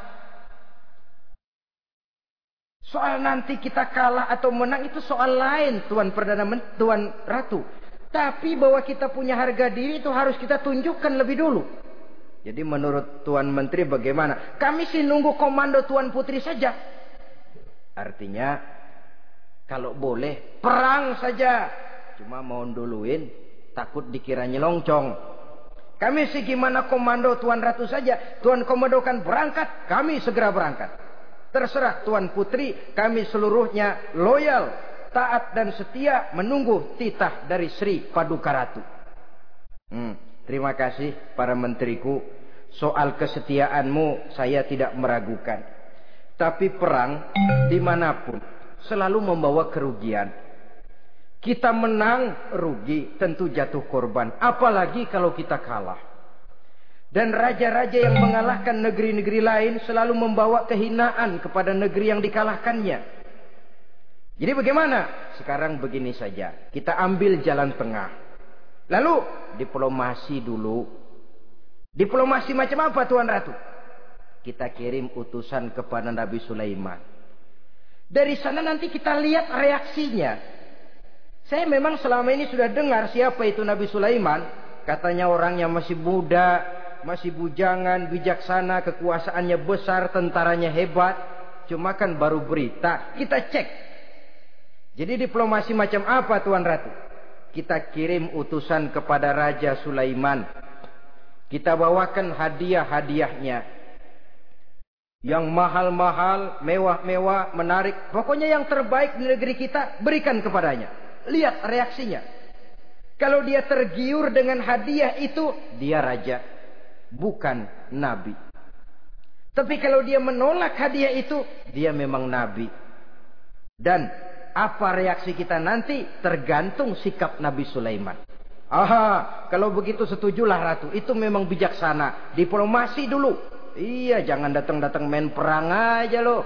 Soal nanti kita kalah atau menang itu soal lain, Tuan Perdana Menteri, Tuan Ratu. Tapi bahwa kita punya harga diri itu harus kita tunjukkan lebih dulu. Jadi menurut Tuan Menteri bagaimana? Kami sih nunggu komando Tuan Putri saja. Artinya kalau boleh perang saja. Cuma mau duluin takut dikira nyelongcong. Kami sih gimana komando Tuan Ratu saja. Tuan komandokan berangkat, kami segera berangkat. Terserah Tuan Putri, kami seluruhnya loyal, taat dan setia menunggu titah dari Sri Paduka Ratu. Hmm, terima kasih para menteriku. Soal kesetiaanmu saya tidak meragukan. Tapi perang dimanapun selalu membawa kerugian. Kita menang rugi, tentu jatuh korban. Apalagi kalau kita kalah. Dan raja-raja yang mengalahkan negeri-negeri lain selalu membawa kehinaan kepada negeri yang dikalahkannya. Jadi bagaimana? Sekarang begini saja. Kita ambil jalan tengah. Lalu diplomasi dulu. Diplomasi macam apa Tuan Ratu? Kita kirim utusan kepada Nabi Sulaiman. Dari sana nanti kita lihat reaksinya. Saya memang selama ini sudah dengar siapa itu Nabi Sulaiman. Katanya orangnya masih muda, masih bujangan, bijaksana, kekuasaannya besar, tentaranya hebat. Cuma kan baru berita, kita cek. Jadi diplomasi macam apa Tuan Ratu? Kita kirim utusan kepada Raja Sulaiman. Kita bawakan hadiah-hadiahnya. Yang mahal-mahal, mewah-mewah, menarik. Pokoknya yang terbaik di negeri kita, berikan kepadanya. Lihat reaksinya. Kalau dia tergiur dengan hadiah itu, dia raja. Bukan nabi. Tapi kalau dia menolak hadiah itu, dia memang nabi. Dan apa reaksi kita nanti tergantung sikap Nabi Sulaiman. Aha, kalau begitu setujulah Ratu. Itu memang bijaksana. Diplomasi dulu. Iya, jangan datang-datang main perang aja loh.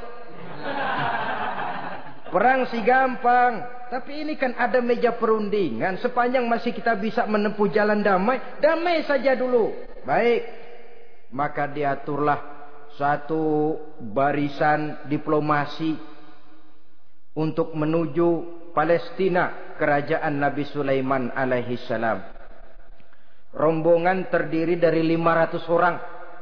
Perang sih gampang. Tapi ini kan ada meja perundingan. Sepanjang masih kita bisa menempuh jalan damai, damai saja dulu. Baik. Maka diaturlah satu barisan diplomasi untuk menuju Palestina, kerajaan Nabi Sulaiman alaihi salam. Rombongan terdiri dari lima ratus orang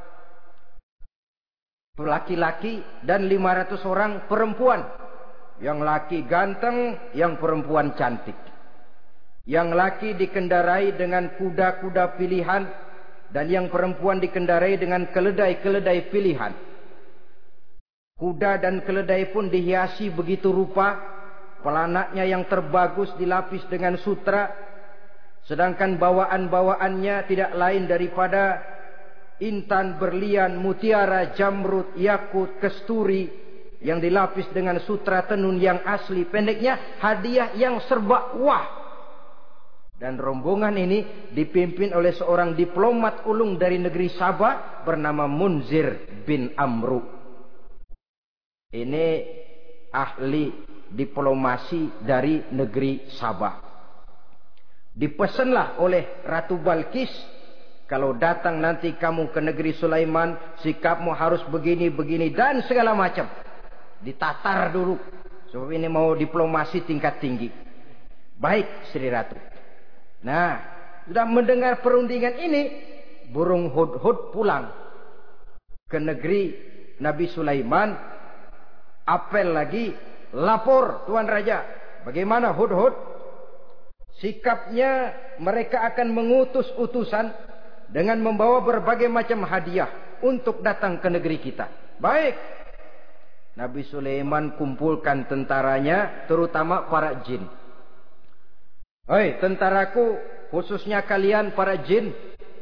laki-laki dan lima ratus orang perempuan. Yang laki ganteng, yang perempuan cantik. Yang laki dikendarai dengan kuda-kuda pilihan dan yang perempuan dikendarai dengan keledai-keledai pilihan. Kuda dan keledai pun dihiasi begitu rupa. Pelanaknya yang terbagus dilapis dengan sutra. Sedangkan bawaan-bawaannya tidak lain daripada intan, berlian, mutiara, jamrud, yakut, kesturi yang dilapis dengan sutra tenun yang asli. Pendeknya hadiah yang serba wah. Dan rombongan ini dipimpin oleh seorang diplomat ulung dari negeri Sabah bernama Munzir bin Amru. Ini ahli diplomasi dari negeri Sabah. Dipesanlah oleh Ratu Balkis, kalau datang nanti kamu ke negeri Sulaiman, sikapmu harus begini, begini dan segala macam. Ditatar dulu. Sebab ini mau diplomasi tingkat tinggi. Baik Sri Ratu. Nah, sudah mendengar perundingan ini, burung hudhud pulang ke negeri Nabi Sulaiman. Apel lagi, lapor Tuan Raja. Bagaimana hudhud? Sikapnya mereka akan mengutus utusan dengan membawa berbagai macam hadiah untuk datang ke negeri kita. Baik. Nabi Sulaiman kumpulkan tentaranya, terutama para jin. Hei tentaraku, khususnya kalian para jin,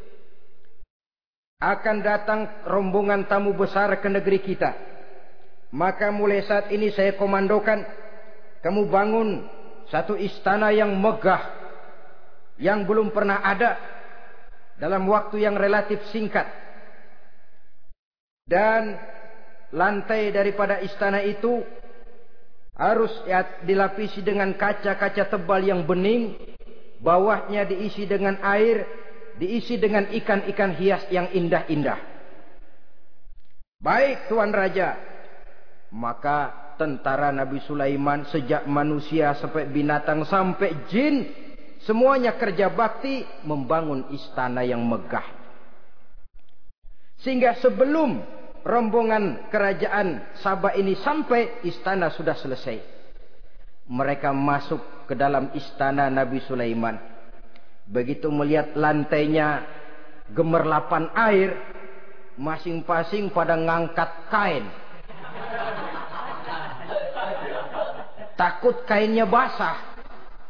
akan datang rombongan tamu besar ke negeri kita. Maka mulai saat ini saya komandokan, kamu bangun satu istana yang megah, yang belum pernah ada dalam waktu yang relatif singkat. Dan lantai daripada istana itu harus dilapisi dengan kaca-kaca tebal yang bening, bawahnya diisi dengan air, diisi dengan ikan-ikan hias yang indah-indah. Baik Tuan Raja. Maka tentara Nabi Sulaiman, sejak manusia sampai binatang sampai jin, semuanya kerja bakti membangun istana yang megah. Sehingga sebelum rombongan kerajaan Sabah ini sampai, istana sudah selesai. Mereka masuk ke dalam istana Nabi Sulaiman. Begitu melihat lantainya gemerlapan air, masing-masing pada ngangkat kain. Takut kainnya basah.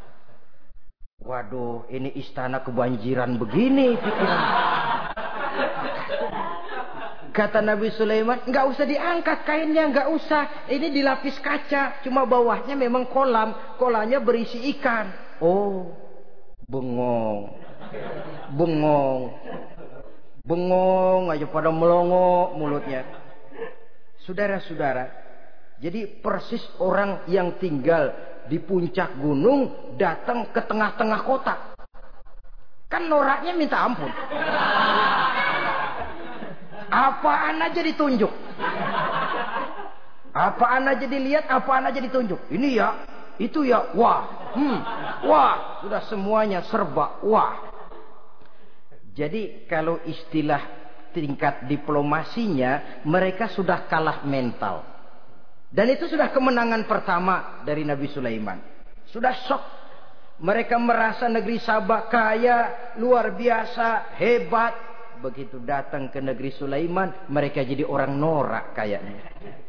Waduh, ini istana kebanjiran begini pikiran. Kata Nabi Sulaiman, nggak usah diangkat kainnya, nggak usah. Ini dilapis kaca, cuma bawahnya memang kolam. Kolamnya berisi ikan. Oh, bengong, bengong, bengong aja pada melongo mulutnya. Saudara-saudara, jadi persis orang yang tinggal di puncak gunung datang ke tengah-tengah kota. Kan noraknya minta ampun. Apaan aja ditunjuk. Apaan aja dilihat, apaan aja ditunjuk. Ini ya, itu ya, wah, hmm, wah, sudah semuanya serba wah. Jadi kalau istilah tingkat diplomasinya, mereka sudah kalah mental. Dan itu sudah kemenangan pertama dari Nabi Sulaiman. Sudah shock. Mereka merasa negeri Sabah kaya, luar biasa, hebat. Begitu datang ke negeri Sulaiman, mereka jadi orang norak kayaknya.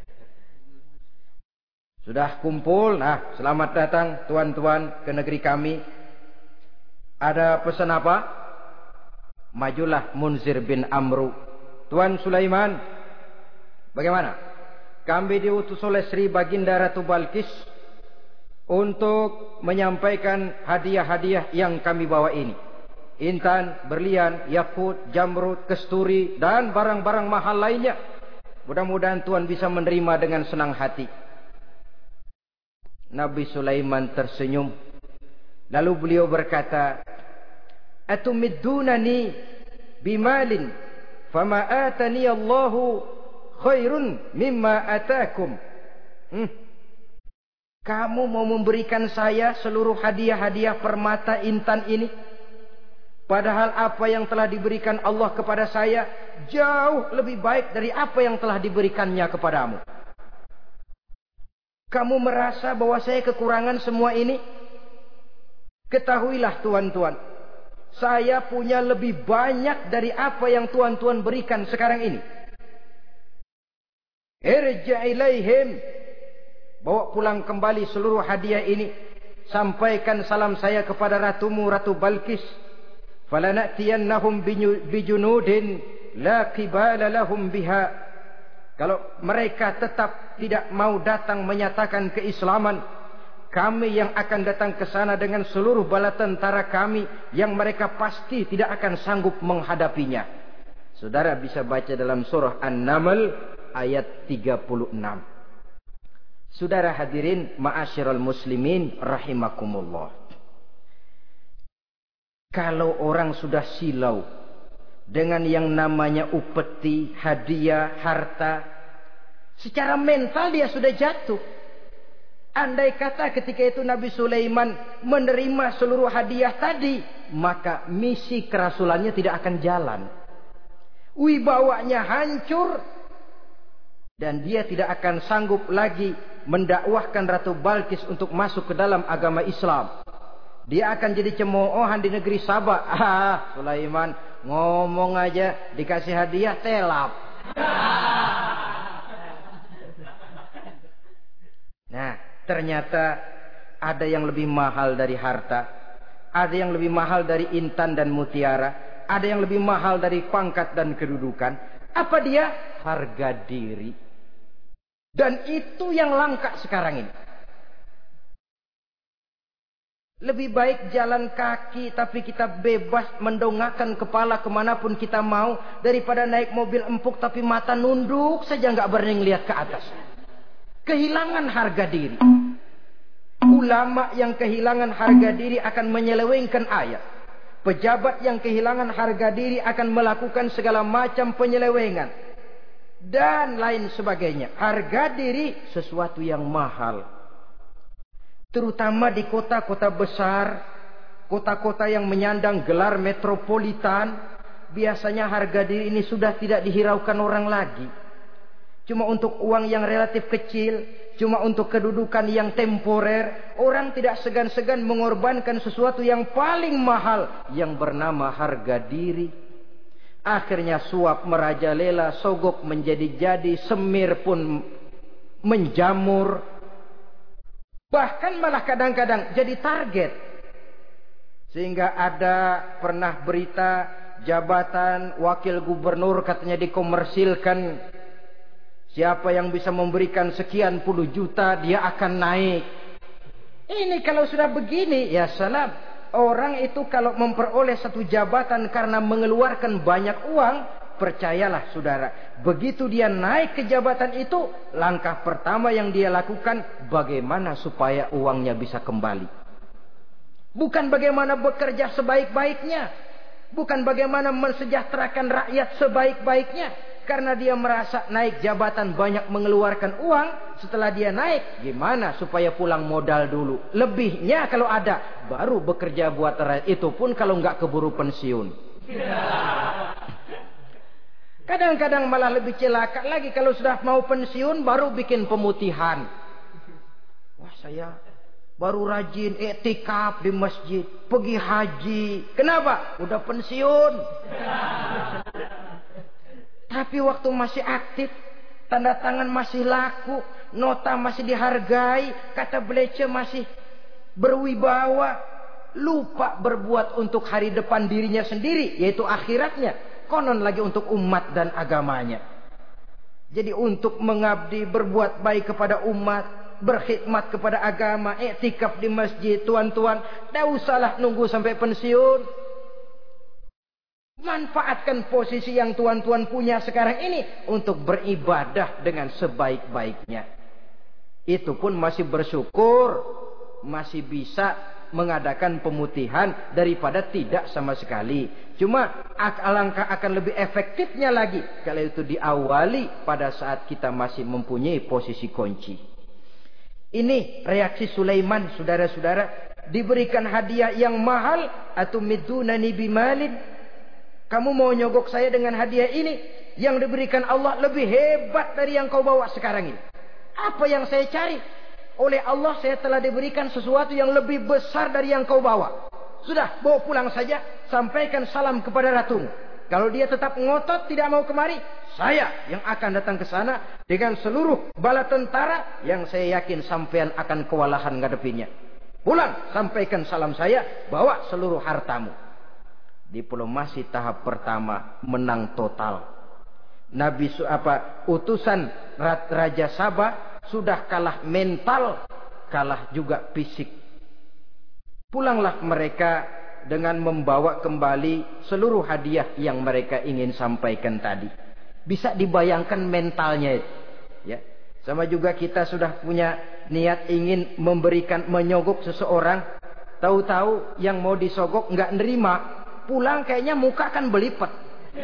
Sudah kumpul, nah selamat datang tuan-tuan ke negeri kami. Ada pesan apa? Majulah Munzir bin Amru. Tuan Sulaiman, bagaimana? Kami diutus oleh Sri Baginda Ratu Balkis untuk menyampaikan hadiah-hadiah yang kami bawa ini. Intan, berlian, yakut, jamrud, kesturi, dan barang-barang mahal lainnya. Mudah-mudahan Tuan bisa menerima dengan senang hati. Nabi Sulaiman tersenyum. Lalu beliau berkata, Atumiddunani bimalin, fama atani Allahu khairun mimma atakum. Hmm. Kamu mau memberikan saya seluruh hadiah-hadiah permata intan ini, padahal apa yang telah diberikan Allah kepada saya jauh lebih baik dari apa yang telah diberikannya kepadamu. Kamu merasa bahwa saya kekurangan semua ini? Ketahuilah tuan-tuan, saya punya lebih banyak dari apa yang tuan-tuan berikan sekarang ini. Irja' ilaihim, bawa pulang kembali seluruh hadiah ini. Sampaikan salam saya kepada ratumu, Ratu Balkis. Falanatiyannahum bijunudin la qibala lahum biha. Kalau mereka tetap tidak mau datang menyatakan keislaman, kami yang akan datang ke sana dengan seluruh bala tentara kami yang mereka pasti tidak akan sanggup menghadapinya. Saudara bisa baca dalam surah An-Naml ayat tiga puluh enam. Saudara hadirin ma'asyiral muslimin rahimakumullah. Kalau orang sudah silau dengan yang namanya upeti, hadiah, harta, secara mental dia sudah jatuh. Andai kata ketika itu Nabi Sulaiman menerima seluruh hadiah tadi, maka misi kerasulannya tidak akan jalan. Wibawanya hancur, dan dia tidak akan sanggup lagi mendakwahkan Ratu Balkis untuk masuk ke dalam agama Islam. Dia akan jadi cemoohan di negeri Sabah. Ah, Sulaiman ngomong aja dikasih hadiah telap. Nah, ternyata ada yang lebih mahal dari harta, ada yang lebih mahal dari intan dan mutiara, ada yang lebih mahal dari pangkat dan kedudukan. Apa dia? Harga diri. Dan itu yang langka sekarang ini. Lebih baik jalan kaki tapi kita bebas mendongakkan kepala kemanapun kita mau, daripada naik mobil empuk tapi mata nunduk saja nggak berani lihat ke atas. Kehilangan harga diri. Ulama yang kehilangan harga diri akan menyelewengkan ayat. Pejabat yang kehilangan harga diri akan melakukan segala macam penyelewengan dan lain sebagainya. Harga diri sesuatu yang mahal. Terutama di kota-kota besar, kota-kota yang menyandang gelar metropolitan, biasanya harga diri ini sudah tidak dihiraukan orang lagi. Cuma untuk uang yang relatif kecil, cuma untuk kedudukan yang temporer, orang tidak segan-segan mengorbankan sesuatu yang paling mahal yang bernama harga diri. Akhirnya suap merajalela, sogok menjadi-jadi, semir pun menjamur. Bahkan malah kadang-kadang jadi target. Sehingga ada pernah berita jabatan wakil gubernur katanya dikomersilkan. Siapa yang bisa memberikan sekian puluh juta dia akan naik. Ini kalau sudah begini ya salam. Orang itu kalau memperoleh satu jabatan karena mengeluarkan banyak uang, percayalah saudara, begitu dia naik ke jabatan itu, langkah pertama yang dia lakukan bagaimana supaya uangnya bisa kembali. Bukan bagaimana bekerja sebaik-baiknya, bukan bagaimana mensejahterakan rakyat sebaik-baiknya. Karena dia merasa naik jabatan banyak mengeluarkan uang, setelah dia naik gimana supaya pulang modal dulu. Lebihnya kalau ada baru bekerja buat rakyat, itu pun kalau nggak keburu pensiun. Kadang-kadang malah lebih celaka lagi, kalau sudah mau pensiun baru bikin pemutihan. Wah, saya baru rajin iktikaf di masjid, pergi haji. Kenapa? Udah pensiun. Tapi waktu masih aktif, tanda tangan masih laku, nota masih dihargai, kata belece masih berwibawa, lupa berbuat untuk hari depan dirinya sendiri, yaitu akhiratnya. Konon lagi untuk umat dan agamanya. Jadi untuk mengabdi, berbuat baik kepada umat, berkhidmat kepada agama, iktikaf di masjid, tuan-tuan, tak usahlah nunggu sampai pensiun. Manfaatkan posisi yang tuan-tuan punya sekarang ini untuk beribadah dengan sebaik-baiknya. Itu pun masih bersyukur, masih bisa mengadakan pemutihan daripada tidak sama sekali. Cuma alangkah akan lebih efektifnya lagi kalau itu diawali pada saat kita masih mempunyai posisi kunci. Ini reaksi Sulaiman, saudara-saudara. Diberikan hadiah yang mahal, atau midunani bimalin. Kamu mau nyogok saya dengan hadiah ini yang diberikan Allah lebih hebat dari yang kau bawa sekarang ini. Apa yang saya cari? Oleh Allah saya telah diberikan sesuatu yang lebih besar dari yang kau bawa. Sudah, bawa pulang saja, sampaikan salam kepada ratumu. Kalau dia tetap ngotot tidak mau kemari, saya yang akan datang ke sana dengan seluruh bala tentara yang saya yakin sampean akan kewalahan ngadepinnya. Pulang, sampaikan salam saya, bawa seluruh hartamu. Diplomasi tahap pertama menang total. Nabi apa utusan Raja Sabah sudah kalah mental, kalah juga fisik. Pulanglah mereka dengan membawa kembali seluruh hadiah yang mereka ingin sampaikan tadi. Bisa dibayangkan mentalnya itu, ya. Sama juga kita sudah punya niat ingin memberikan, menyogok seseorang, tahu-tahu yang mau disogok nggak nerima. Pulang kayaknya muka kan belipet.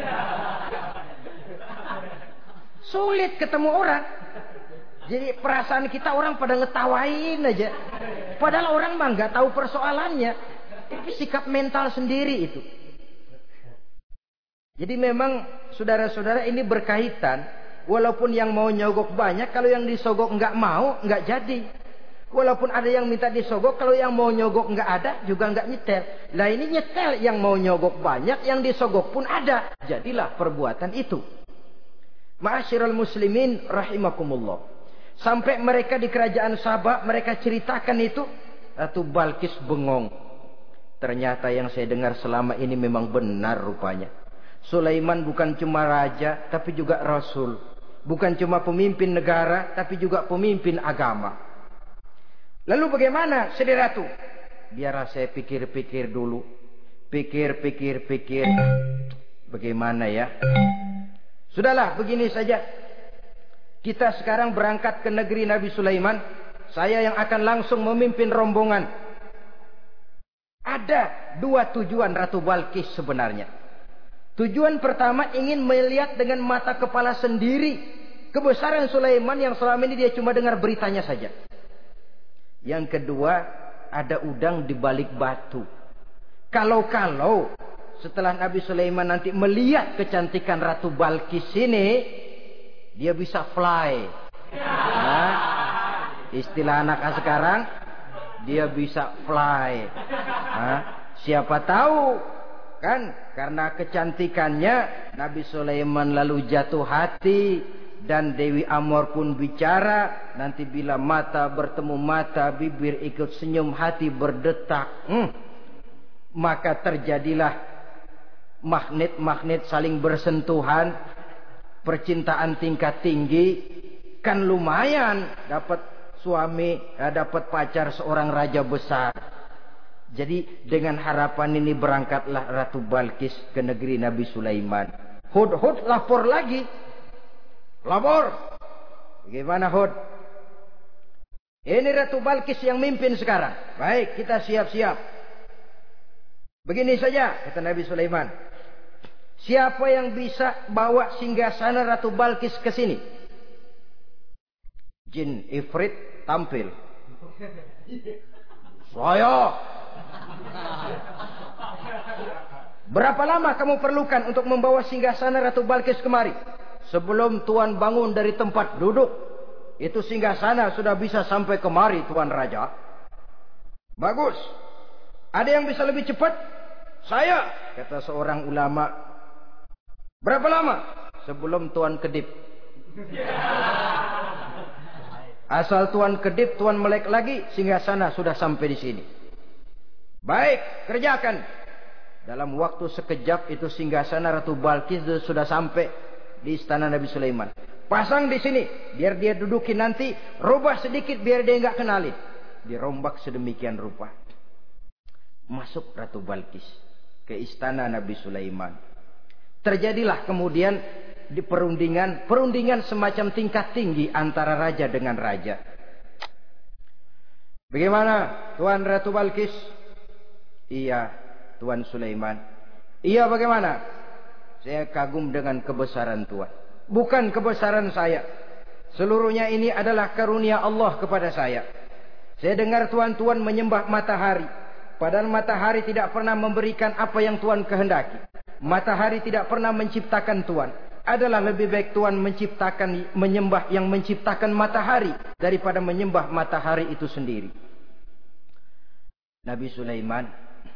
Sulit ketemu orang. Jadi perasaan kita orang pada ngetawain aja. Padahal orang mah nggak tahu persoalannya. Tapi sikap mental sendiri itu. Jadi memang saudara-saudara ini berkaitan. Walaupun yang mau nyogok banyak, kalau yang disogok nggak mau, nggak jadi. Walaupun ada yang minta disogok, kalau yang mau nyogok nggak ada juga nggak nyetel. Lah ini nyetel, yang mau nyogok banyak, yang disogok pun ada. Jadilah perbuatan itu. Ma'asyiral muslimin rahimakumullah. Sampai mereka di kerajaan Sabah, mereka ceritakan itu, Ratu Balkis bengong. Ternyata yang saya dengar selama ini memang benar rupanya. Sulaiman bukan cuma raja, tapi juga rasul. Bukan cuma pemimpin negara, tapi juga pemimpin agama. Lalu bagaimana, Sri Ratu? Biarlah saya pikir-pikir dulu. Pikir, pikir, pikir. Bagaimana ya? Sudahlah, begini saja. Kita sekarang berangkat ke negeri Nabi Sulaiman. Saya yang akan langsung memimpin rombongan. Ada dua tujuan Ratu Balkis sebenarnya. Tujuan pertama ingin melihat dengan mata kepala sendiri kebesaran Sulaiman yang selama ini dia cuma dengar beritanya saja. Yang kedua, ada udang di balik batu. Kalau-kalau setelah Nabi Sulaiman nanti melihat kecantikan Ratu Balkis ini, dia bisa fly. Nah, istilah anak sekarang, dia bisa fly. Nah, siapa tahu kan karena kecantikannya Nabi Sulaiman lalu jatuh hati. Dan Dewi Amor pun bicara. Nanti bila mata bertemu mata, bibir ikut senyum, hati berdetak. Hmm. Maka terjadilah magnet-magnet saling bersentuhan. Percintaan tingkat tinggi. Kan lumayan dapat suami, dapat pacar seorang raja besar. Jadi dengan harapan ini berangkatlah Ratu Balkis ke negeri Nabi Sulaiman. Hud-Hud lapor lagi. Lapor. Bagaimana Hud? Ini Ratu Balkis yang mimpin sekarang. Baik, kita siap-siap. Begini saja, kata Nabi Sulaiman. Siapa yang bisa bawa singgasana Ratu Balkis ke sini? Jin Ifrit tampil. Saya. Berapa lama kamu perlukan untuk membawa singgasana Ratu Balkis kemari? Sebelum Tuan bangun dari tempat duduk, itu singgasana sudah bisa sampai kemari, Tuan Raja. Bagus. Ada yang bisa lebih cepat? Saya, kata seorang ulama. Berapa lama? Sebelum Tuan kedip. Asal Tuan kedip, Tuan melek lagi, singgasana sudah sampai di sini. Baik, kerjakan. Dalam waktu sekejap itu singgasana Ratu Balkis sudah sampai di istana Nabi Sulaiman. Pasang di sini, biar dia dudukin nanti. Rubah sedikit biar dia nggak kenali. Dirombak sedemikian rupa. Masuk Ratu Balkis ke istana Nabi Sulaiman. Terjadilah kemudian di perundingan, perundingan semacam tingkat tinggi antara raja dengan raja. Bagaimana, Tuan Ratu Balkis? Iya, Tuan Sulaiman. Iya, bagaimana? Saya kagum dengan kebesaran Tuhan. Bukan kebesaran saya. Seluruhnya ini adalah karunia Allah kepada saya. Saya dengar Tuhan-Tuhan menyembah matahari. Padahal matahari tidak pernah memberikan apa yang Tuhan kehendaki. Matahari tidak pernah menciptakan Tuhan. Adalah lebih baik Tuhan menciptakan, menyembah yang menciptakan matahari daripada menyembah matahari itu sendiri. Nabi Sulaiman,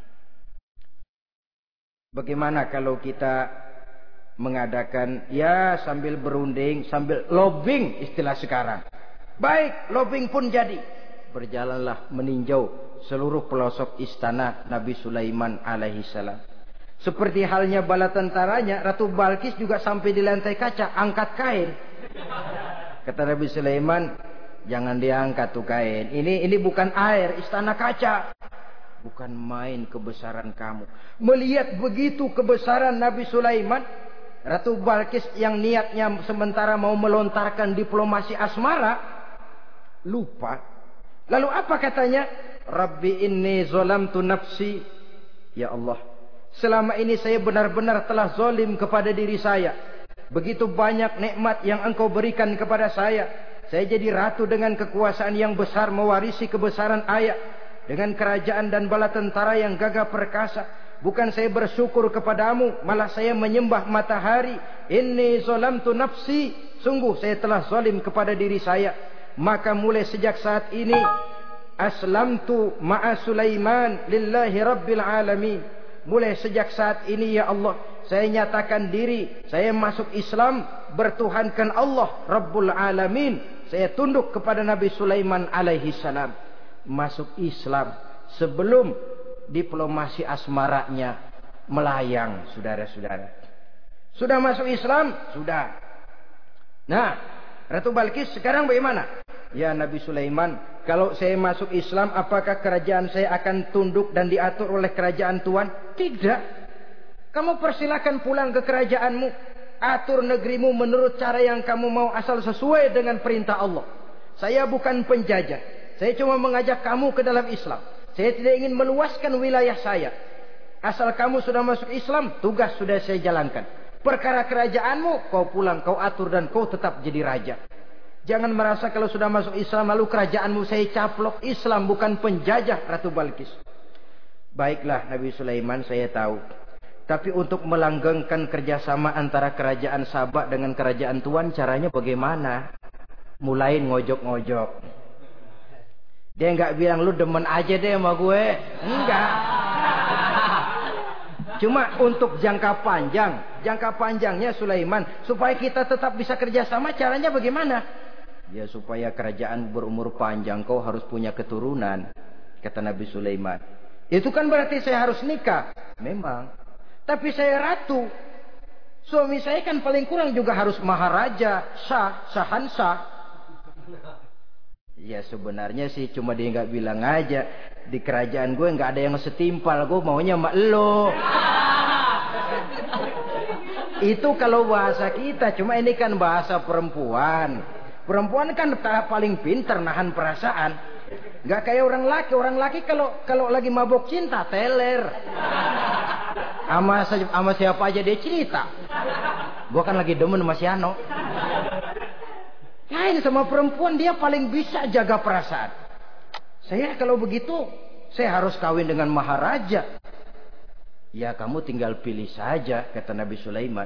bagaimana kalau kita mengadakan ya sambil berunding, sambil lobbying istilah sekarang. Baik, lobbying pun jadi. Berjalanlah meninjau seluruh pelosok istana Nabi Sulaiman alaihi salam. Seperti halnya bala tentaranya, Ratu Balkis juga sampai di lantai kaca, angkat kain. Kata Nabi Sulaiman, jangan diangkat tuh kain. Ini ini bukan air, istana kaca. Bukan main kebesaran kamu. Melihat begitu kebesaran Nabi Sulaiman, Ratu Balkis yang niatnya sementara mau melontarkan diplomasi asmara, lupa. Lalu apa katanya? Rabbi inni zolamtu nafsi. Ya Allah, selama ini saya benar-benar telah zolim kepada diri saya. Begitu banyak nikmat yang engkau berikan kepada saya. Saya jadi ratu dengan kekuasaan yang besar, mewarisi kebesaran ayah. Dengan kerajaan dan bala tentara yang gagah perkasa. Bukan saya bersyukur kepadamu, malah saya menyembah matahari. Inni zolamtu nafsi. Sungguh saya telah zalim kepada diri saya. Maka mulai sejak saat ini, aslamtu ma'a Sulaiman lillahi rabbil alamin. Mulai sejak saat ini ya Allah, saya nyatakan diri, saya masuk Islam, bertuhankan Allah Rabbul Alamin. Saya tunduk kepada Nabi Sulaiman alaihi salam. Masuk Islam sebelum diplomasi asmaranya melayang, saudara-saudara. Sudah masuk Islam? Sudah. Nah, Ratu Balkis sekarang bagaimana? Ya Nabi Sulaiman, kalau saya masuk Islam, apakah kerajaan saya akan tunduk dan diatur oleh kerajaan Tuhan? Tidak. Kamu persilakan pulang ke kerajaanmu. Atur negerimu menurut cara yang kamu mau, asal sesuai dengan perintah Allah. Saya bukan penjajah. Saya cuma mengajak kamu ke dalam Islam. Saya tidak ingin meluaskan wilayah saya. Asal kamu sudah masuk Islam, tugas sudah saya jalankan. Perkara kerajaanmu, kau pulang, kau atur dan kau tetap jadi raja. Jangan merasa kalau sudah masuk Islam lalu kerajaanmu saya caplok. Islam bukan penjajah, Ratu Balkis. Baiklah Nabi Sulaiman, saya tahu. Tapi untuk melanggengkan kerjasama antara kerajaan Sabak dengan kerajaan Tuhan, caranya bagaimana? Mulai ngojok-ngojok. Dia nggak bilang lu demen aja deh sama gue. Enggak. Cuma untuk jangka panjang. Jangka panjangnya Sulaiman, supaya kita tetap bisa kerjasama, caranya bagaimana? Ya supaya kerajaan berumur panjang, kau harus punya keturunan, kata Nabi Sulaiman. Itu kan berarti saya harus nikah. Memang. Tapi saya ratu. Suami saya kan paling kurang juga harus maharaja, sah, sahansah. Ya sebenarnya sih cuma dia nggak bilang aja. Di kerajaan gue nggak ada yang setimpal. Gue maunya sama elo. Itu kalau bahasa kita. Cuma ini kan bahasa perempuan. Perempuan kan paling pintar nahan perasaan. Nggak kayak orang laki. Orang laki kalau kalau lagi mabok cinta teler. Sama sama siapa aja dia cerita. Gue kan lagi demen sama si Ano. Lain sama perempuan, dia paling bisa jaga perasaan. Saya kalau begitu, saya harus kawin dengan maharaja. Ya kamu tinggal pilih saja, kata Nabi Sulaiman.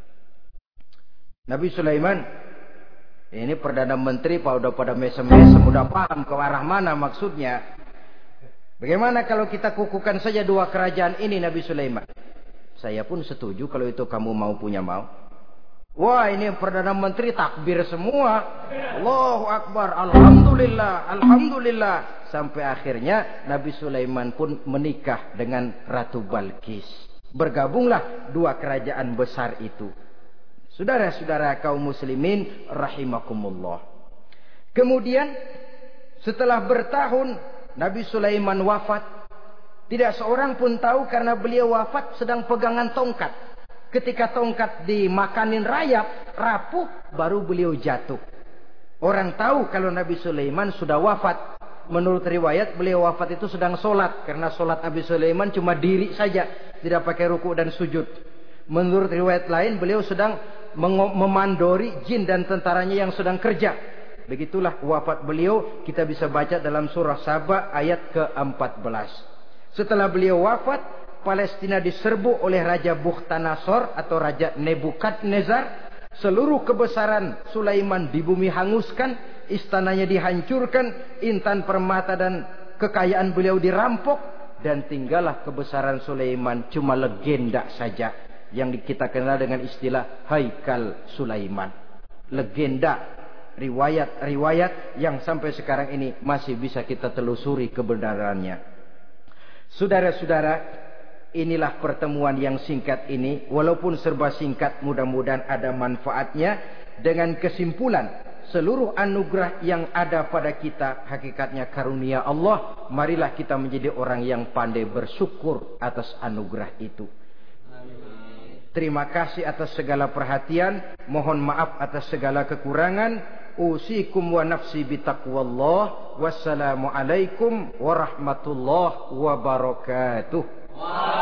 Nabi Sulaiman, ini Perdana Menteri pak udah pada mesem-mesem, udah paham ke arah mana maksudnya. Bagaimana kalau kita kukuhkan saja dua kerajaan ini, Nabi Sulaiman? Saya pun setuju kalau itu kamu mau punya mau. Wah ini Perdana Menteri takbir semua. Allahu Akbar, Alhamdulillah, Alhamdulillah. Sampai akhirnya Nabi Sulaiman pun menikah dengan Ratu Balkis. Bergabunglah dua kerajaan besar itu. Saudara-saudara kaum muslimin rahimakumullah. Kemudian setelah bertahun Nabi Sulaiman wafat. Tidak seorang pun tahu karena beliau wafat sedang pegangan tongkat. Ketika tongkat dimakanin rayap, rapuh, baru beliau jatuh. Orang tahu kalau Nabi Sulaiman sudah wafat. Menurut riwayat beliau wafat itu sedang sholat. Karena sholat Nabi Sulaiman cuma diri saja. Tidak pakai ruku dan sujud. Menurut riwayat lain beliau sedang memandori jin dan tentaranya yang sedang kerja. Begitulah wafat beliau. Kita bisa baca dalam surah Saba ayat ke empat belas. Setelah beliau wafat, Palestina diserbu oleh Raja Bukhtanasor atau Raja Nebukadnezar. Seluruh kebesaran Sulaiman di bumi hanguskan, istananya dihancurkan, intan permata dan kekayaan beliau dirampok, dan tinggallah kebesaran Sulaiman cuma legenda saja yang kita kenal dengan istilah Haikal Sulaiman. Legenda, riwayat-riwayat yang sampai sekarang ini masih bisa kita telusuri kebenarannya. Saudara-saudara, inilah pertemuan yang singkat ini. Walaupun serba singkat, mudah-mudahan ada manfaatnya. Dengan kesimpulan, seluruh anugerah yang ada pada kita hakikatnya karunia Allah. Marilah kita menjadi orang yang pandai bersyukur atas anugerah itu. Terima kasih atas segala perhatian. Mohon maaf atas segala kekurangan. Usikum wa nafsi bitaqwallah. Wassalamualaikum warahmatullahi wabarakatuh.